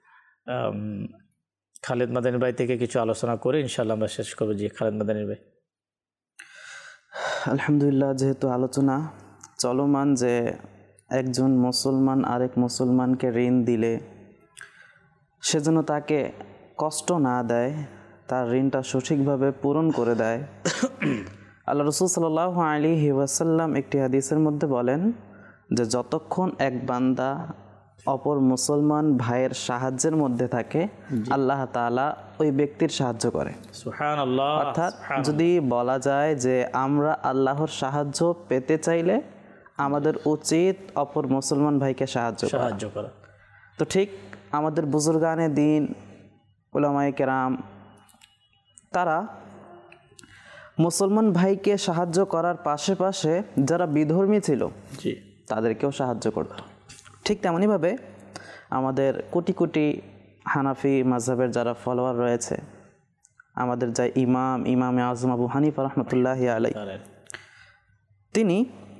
খালেদ মাদানী ভাই থেকে কিছু আলোচনা করে ইনশাআল্লাহ আমরা শেষ করবো। জি খালেদ মাদানী ভাই। আলহামদুলিল্লাহ, যেহেতু আলোচনা চলমান যে একজন মুসলমান আরেক মুসলমানকে ঋণ দিলে সেজন্য তাকে কষ্ট না দেয়, তার ঋণটা সঠিকভাবে পূরণ করে দেয়, আল্লাহ রাসূল সাল্লাল্লাহু আলাইহি ওয়াসাল্লাম একটি হাদিসের মধ্যে বলেন যে যতক্ষণ এক বান্দা অপর মুসলমান ভাইয়ের সাহায্যের মধ্যে থাকে আল্লাহ তাআলা ওই ব্যক্তির সাহায্য করে। সুবহানাল্লাহ। অর্থাৎ যদি বলা যায় যে আমরা আল্লাহর সাহায্য পেতে চাইলে আমাদের উচিত অপর মুসলমান ভাইকে সাহায্য সাহায্য করা। তো ঠিক আমাদের বুজুর্গানে দিন, উলামায়ে কেরাম, তারা মুসলমান ভাইকে সাহায্য করার পাশে পাশে যারা বিধর্মী ছিল জি তাদেরকেও সাহায্য করত। ঠিক তেমনইভাবে আমাদের কোটি কোটি হানাফি মাযহাবের যারা ফলোয়ার রয়েছে, আমাদের যা ইমাম ইমামে আজম আবু হানিফা রাহমাতুল্লাহি আলাইহি, তিনি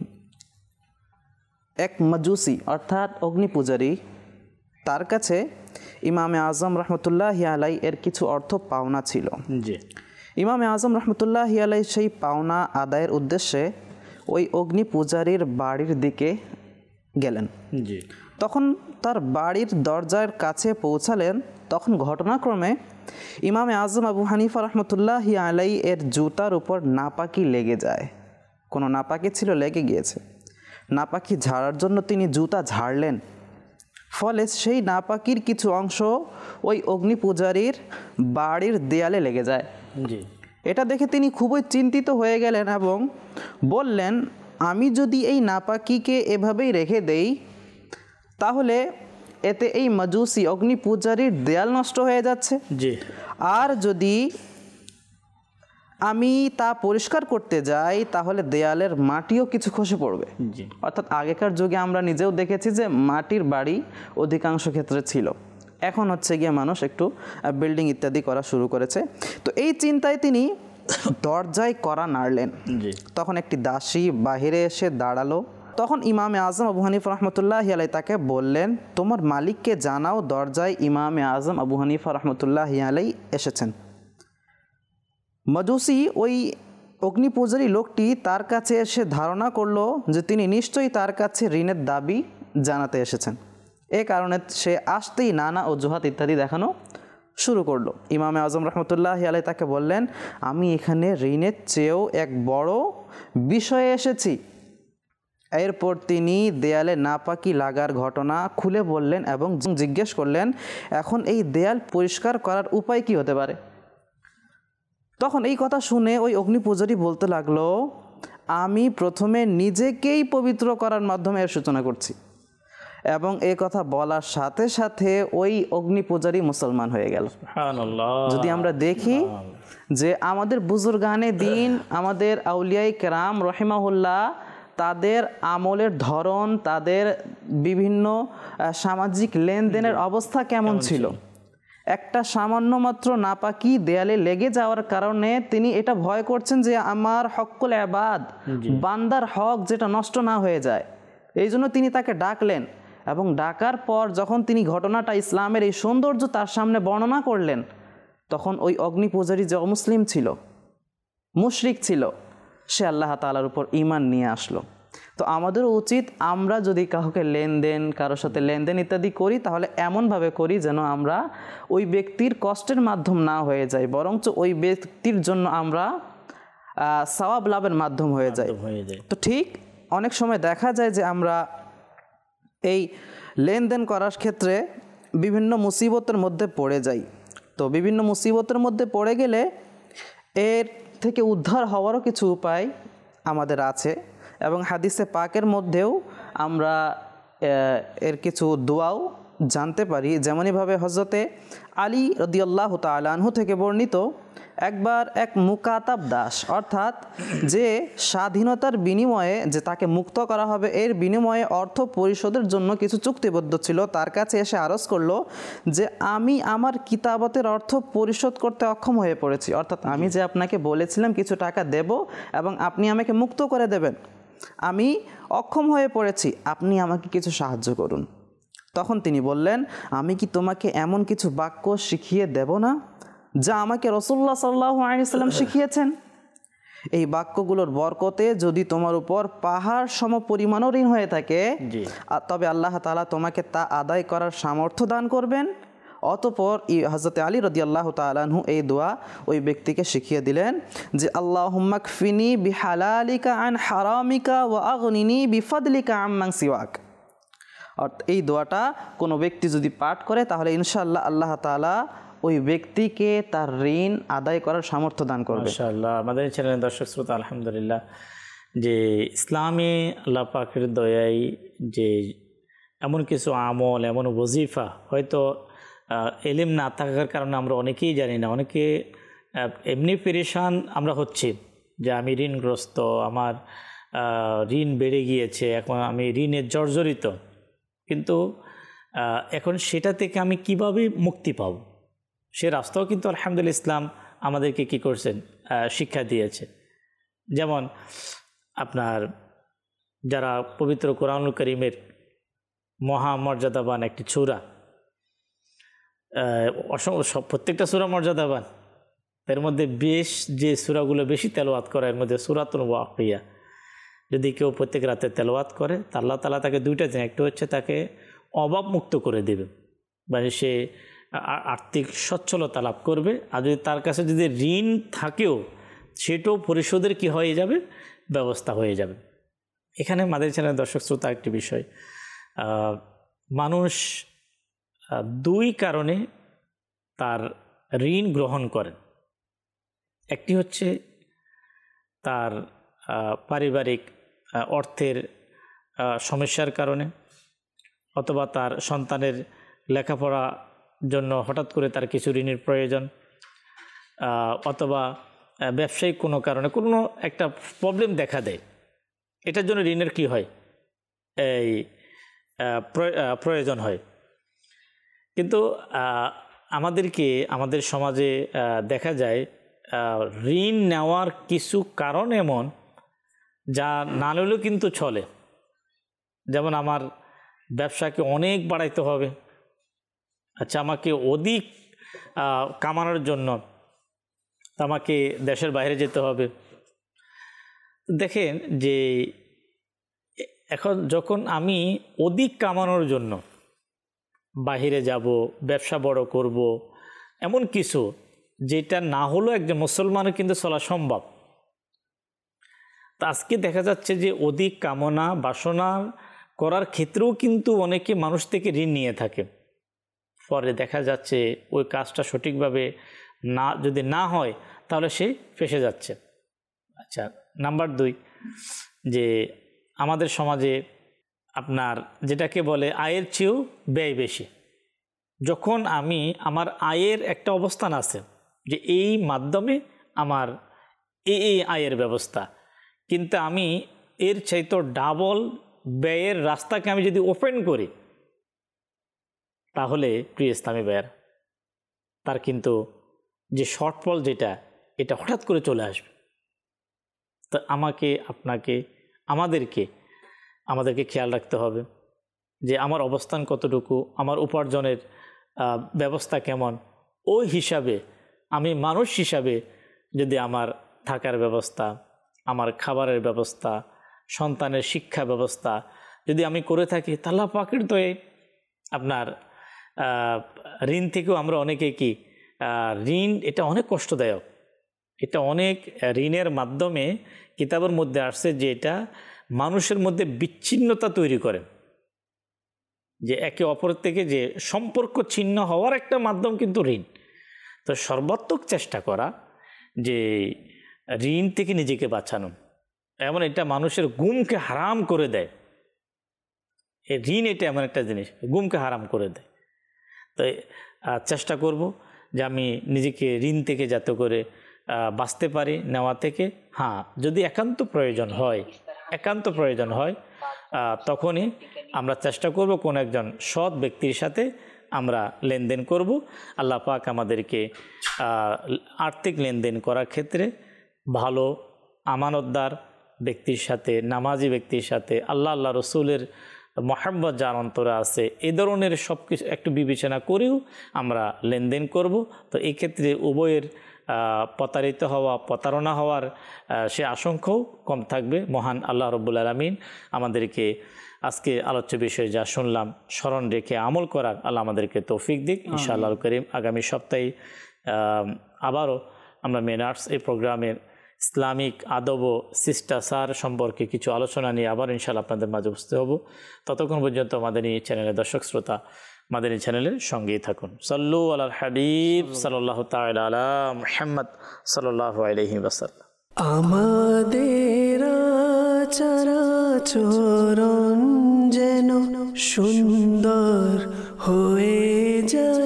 এক মাজুসি অর্থাৎ অগ্নি পূজারী, তার কাছে ইমামে আজম রহমতুল্লাহি আলাইহি এর কিছু অর্থ পাওনা ছিল। জি ইমামে আজম রহমতুল্লাহি আলাইহি সেই পাওনা আদায়ের উদ্দেশ্যে ওই অগ্নি পূজারীর বাড়ির দিকে গেলেন। জি তখন তার বাড়ির দরজার কাছে পৌঁছালেন, তখন ঘটনাক্রমে ইমামে আজম আবু হানিফা রহমতুল্লাহি আলাইহি এর জুতার উপর নাপাকি লেগে যায়। কোনো নাপাকি ছিল, লেগে গিয়েছে। নাপাকি ঝাড়ার জন্য তিনি জুতা ঝাড়লেন, ফলে সেই নাপাকির কিছু অংশ ওই অগ্নি পূজারীর বাড়ির দেয়ালে লেগে যায়। জি এটা দেখে তিনি খুবই চিন্তিত হয়ে গেলেন এবং বললেন, আমি যদি এই নাপাকিকে এভাবেই রেখে দেই তাহলে এতে এই মাজুসি অগ্নি পূজারীর দেয়াল নষ্ট হয়ে যাচ্ছে, জি, আর যদি আমি তা পরিষ্কার করতে যাই তাহলে দেয়ালের মাটিও কিছু খসে পড়বে। জি, অর্থাৎ আগেকার যুগে আমরা নিজেও দেখেছি যে মাটির বাড়ি অধিকাংশ ক্ষেত্রে ছিল, এখন হচ্ছে গিয়ে মানুষ একটু বিল্ডিং ইত্যাদি করা শুরু করেছে। তো এই চিন্তায় তিনি দরজায় কড়া নাড়লেন। জি, তখন একটি দাসী বাহিরে এসে দাঁড়ালো। তখন ইমামে আজম আবু হানিফা রহমতুল্লাহি আলাই তাকে বললেন, তোমার মালিককে জানাও দরজায় ইমামে আজম আবু হানিফা রহমতুল্লাহি আলাই এসেছেন। মাজুসি ওই অগ্নিপূজারী লোকটি তার কাছে এসে ধারণা করলো যে তিনি নিশ্চয়ই তার কাছে ঋণের দাবি জানাতে এসেছেন। এ কারণে সে আসতেই নানা অজুহাত ইত্যাদি দেখানো শুরু করলো। ইমামে আজম রহমতুল্লাহি আলাই তাকে বললেন, আমি এখানে ঋণের চেয়েও এক বড় বিষয়ে এসেছি। এরপর তিনি দেয়ালে নাপাকি লাগার ঘটনা খুলে বললেন এবং জিজ্ঞেস করলেন, এখন এই দেয়াল পরিষ্কার করার উপায় কি হতে পারে? তখন এই কথা শুনে ওই অগ্নিপূজারী বলতে লাগলো, আমি প্রথমে নিজেকেই পবিত্র করার মাধ্যমে এর সূচনা করছি। এবং এই কথা বলার সাথে সাথে ওই অগ্নিপূজারী মুসলমান হয়ে গেল। সুবহানাল্লাহ। যদি আমরা দেখি যে আমাদের বুজুর্গানে দিন, আমাদের আউলিয়ায়ে কেরাম রহিমাহুল্লাহ, তাদের আমলের ধরন, তাদের বিভিন্ন সামাজিক লেনদেনের অবস্থা কেমন ছিল। একটা সামান্য মাত্র নাপাকি দেয়ালে লেগে যাওয়ার কারণে তিনি এটা ভয় করছেন যে আমার হক্কুল ইবাদ, বান্দার হক যেটা নষ্ট না হয়ে যায়, এই জন্য তিনি তাকে ডাকলেন। এবং ডাকার পর যখন তিনি ঘটনাটা, ইসলামের এই সৌন্দর্য তার সামনে বর্ণনা করলেন, তখন ওই অগ্নিপূজারী যে অমুসলিম ছিল, মুশরিক ছিল, সে আল্লাহ তাআলার উপর ঈমান নিয়ে আসলো। তো আমাদেরও উচিত আমরা যদি কাউকে লেনদেন, কারোর সাথে লেনদেন ইত্যাদি করি, তাহলে এমনভাবে করি যেন আমরা ওই ব্যক্তির কষ্টের মাধ্যম না হয়ে যাই, বরঞ্চ ওই ব্যক্তির জন্য আমরা সওয়াব লাভের মাধ্যম হয়ে যাই। তো ঠিক অনেক সময় দেখা যায় যে আমরা এই লেনদেন করার ক্ষেত্রে বিভিন্ন মুসিবতের মধ্যে পড়ে যাই। তো বিভিন্ন মুসিবতের মধ্যে পড়ে গেলে এর থেকে উদ্ধার হওয়ারও কিছু উপায় আমাদের আছে, এবং হাদিসে পাকের মধ্যেও আমরা এর কিছু দোয়াও জানতে পারি। যেমনইভাবে হজরতে আলী রাদিয়াল্লাহু তাআলা আনহু থেকে বর্ণিত, একবার এক মুকাতাব দাস, অর্থাৎ যে স্বাধীনতার বিনিময়ে যে তাকে মুক্ত করা হবে, এর বিনিময়ে অর্থ পরিশোধের জন্য কিছু চুক্তিবদ্ধ ছিল, তার কাছে এসে আরজ করলো যে আমি আমার কিতাবতের অর্থ পরিশোধ করতে অক্ষম হয়ে পড়েছি। অর্থাৎ আমি যে আপনাকে বলেছিলাম কিছু টাকা দেব এবং আপনি আমাকে মুক্ত করে দেবেন, আমি অক্ষম হয়ে পড়েছি, আপনি আমাকে কিছু সাহায্য করুন। তখন তিনি বললেন, আমি কি তোমাকে এমন কিছু বাক্য শিখিয়ে দেব না যা আমাকে রাসূলুল্লাহ সাল্লাল্লাহু আলাইহি ওয়াসাল্লাম শিখিয়েছেন? এই বাক্যগুলোর বরকতে যদি তোমার উপর পাহাড় সম পরিমাণও ঋণ হয়ে থাকে, তবে আল্লাহ তাআলা তোমাকে তা আদায় করার সামর্থ্য দান করবেন। অতঃপর হযরত আলী রাদিয়াল্লাহু তাআলা আনহু এই দোয়া ওই ব্যক্তিকে শিখিয়ে দিলেন যে, আল্লাহুম্মা কফিনি বিহালালিকা আন হারামিকা ওয়া আগনিনি বিফাদলিকা আম্মান সিওয়াক। অর্থাৎ এই দোয়াটা কোনো ব্যক্তি যদি পাঠ করে, তাহলে ইনশাআল্লাহ আল্লাহ তাআলা ওই ব্যক্তিকে তার ঋণ আদায় করার সামর্থ্য দান করবে। মাশাআল্লাহ। আমাদের চ্যানেলের দর্শক শ্রোতা, আলহামদুলিল্লাহ, যে ইসলামে আল্লাহ পাকের দয়ায় যে এমন কিছু আমল, এমন ওজিফা, হয়তো এলিম না থাকার কারণে আমরা অনেকেই জানি না। অনেকে এমনি পেরেশান আমরা হচ্ছি যে আমি ঋণগ্রস্ত, আমার ঋণ বেড়ে গিয়েছে, এখন আমি ঋণের জর্জরিত, কিন্তু এখন সেটা থেকে আমি কিভাবে মুক্তি পাব, সে রাস্তাও কিন্তু আলহামদুলিল্লাহ ইসলাম আমাদেরকে কি করছেন, শিক্ষা দিয়েছে। যেমন আপনার যারা পবিত্র কোরআনুল কারীমের মহামর্যাদাবান একটি সূরা, অসংখ্য প্রত্যেকটা সূরা মর্যাদাবান, এর মধ্যে বেশ যে সূরাগুলো বেশি তেলাওয়াত করে, এর মধ্যে সূরাতুল ওয়াকিয়া যদি কেউ প্রত্যেক রাতে তেলাওয়াত করে, তা আল্লাহ তাআলা তাকে দুইটা জিনিস, একটা হচ্ছে তাকে অভাব মুক্ত করে দেবে, মানে সে আর্থিক সচ্ছলতা লাভ করবে, আর যদি তার কাছে যদি ঋণ থাকেও সেটাও পরিশোধের কি হয়ে যাবে, ব্যবস্থা হয়ে যাবে। এখানে মাদানী চ্যানেলের দর্শক শ্রোতা একটি বিষয়, মানুষ দুই কারণে তার ঋণ গ্রহণ করেন। একটি হচ্ছে তার পারিবারিক অর্থের সমস্যার কারণে, অথবা তার সন্তানের লেখাপড়া জন্য হঠাৎ করে তার কিছু ঋণের প্রয়োজন, অথবা ব্যবসায়িক কোনো কারণে কোনো একটা প্রবলেম দেখা দেয়, এটার জন্য ঋণের কি হয়, এই প্রয়োজন হয়। কিন্তু আমাদেরকে আমাদের সমাজে দেখা যায় ঋণ নেওয়ার কিছু কারণ এমন যা না নিলেও কিন্তু চলে। যেমন আমার ব্যবসাকে অনেক বাড়াইতে হবে, আচ্ছা আমাকে অধিক কামানোর জন্য আমাকে দেশের বাইরে যেতে হবে। দেখেন যে এখন যখন আমি অধিক কামানোর জন্য বাহিরে যাব, ব্যবসা বড় করব, এমন কিছু যেটা না হলেও একজন মুসলমানের কিন্তু চলা সম্ভব। তা আজকে দেখা যাচ্ছে যে অধিক কামনা বাসনা করার ক্ষেত্রেও কিন্তু অনেকে মানুষ থেকে ঋণ নিয়ে থাকে। পরে দেখা যাচ্ছে ওই কাজটা সঠিকভাবে না যদি না হয় তাহলে সে ফেঁসে যাচ্ছে। আচ্ছা, নাম্বার দুই, যে আমাদের সমাজে আপনার যেটাকে বলে আয়ের চেয়েও ব্যয় বেশি। যখন আমি আমার আয়ের একটা অবস্থান আছে যে এই মাধ্যমে আমার এই এই আয়ের ব্যবস্থা, কিন্তু আমি এর চাইতে ডাবল ব্যয়ের রাস্তাকে আমি যদি ওপেন করি, তাহলে প্রিয় ইসলামী ব্যয়ের তার কিন্তু যে শর্টফল যেটা এটা হঠাৎ করে চলে আসবে। তো আমাকে আপনাকে আমাদেরকে আমাদেরকে খেয়াল রাখতে হবে যে আমার অবস্থান কতটুকু, আমার উপার্জনের ব্যবস্থা কেমন, ওই হিসাবে আমি মানুষ হিসাবে যদি আমার থাকার ব্যবস্থা, আমার খাবারের ব্যবস্থা, সন্তানের শিক্ষা ব্যবস্থা যদি আমি করে থাকি, তাহলে পাকের দয়ে আপনার ঋণ থেকেও আমরা অনেকে কি ঋণ এটা অনেক কষ্টদায়ক, এটা অনেক ঋণের মাধ্যমে কিতাবের মধ্যে আসছে যে এটা মানুষের মধ্যে বিচ্ছিন্নতা তৈরি করে, যে একে অপরের থেকে যে সম্পর্ক ছিন্ন হওয়ার একটা মাধ্যম কিন্তু ঋণ। তো সর্বাত্মক চেষ্টা করা যে ঋণ থেকে নিজেকে বাঁচানো, এমন এটা মানুষের গুমকে হারাম করে দেয়। এই ঋণ এটা এমন একটা জিনিস গুমকে হারাম করে দেয়। তো চেষ্টা করব যে আমি নিজেকে ঋণ থেকে যাতে করে বাঁচতে পারি, নেওয়া থেকে। হ্যাঁ, যদি একান্ত প্রয়োজন হয় একান্ত প্রয়োজন হয় তখনই আমরা চেষ্টা করব কোন একজন সৎ ব্যক্তির সাথে আমরা লেনদেন করব। আল্লাহ পাক আমাদেরকে আর্থিক লেনদেন করার ক্ষেত্রে ভালো আমানতদার ব্যক্তির সাথে, নামাজি ব্যক্তির সাথে, আল্লাহ আল্লাহ রসুলের মহাব্বত যার অন্তরে আছে, এ ধরনের সব কিছু একটু বিবেচনা করেও আমরা লেনদেন করব। তো এই ক্ষেত্রে উভয়ের প্রতারিত হওয়া, প্রতারণা হওয়ার সে আশঙ্কাও কম থাকবে। মহান আল্লাহ রব্বুল আলামিন আমাদেরকে আজকে আলোচ্য বিষয়ে যা শুনলাম স্মরণ রেখে আমল করার আল্লাহ আমাদেরকে তৌফিক দিক ইনশাআল্লাহ করিম। আগামী সপ্তাহে আবারও আমরা মেনার্স এই প্রোগ্রামের ইসলামিক আদব ও শিষ্টাচার সম্পর্কে কিছু আলোচনা নিয়ে আবার ইনশাআল্লাহ আপনাদের মাঝে উপস্থিত হব। ততক্ষণ পর্যন্ত মাদানী চ্যানেলের দর্শক শ্রোতা মাদানী চ্যানেলের সঙ্গেই থাকুন। সাল্লু আলাল হাবিব সাল্লাল্লাহু তাআলা আলা মুহাম্মদ সাল্লাল্লাহু আলাইহি ওয়াসাল্লাম। আমাদের চরাচরণ যেন সুন্দর হয়ে যায়।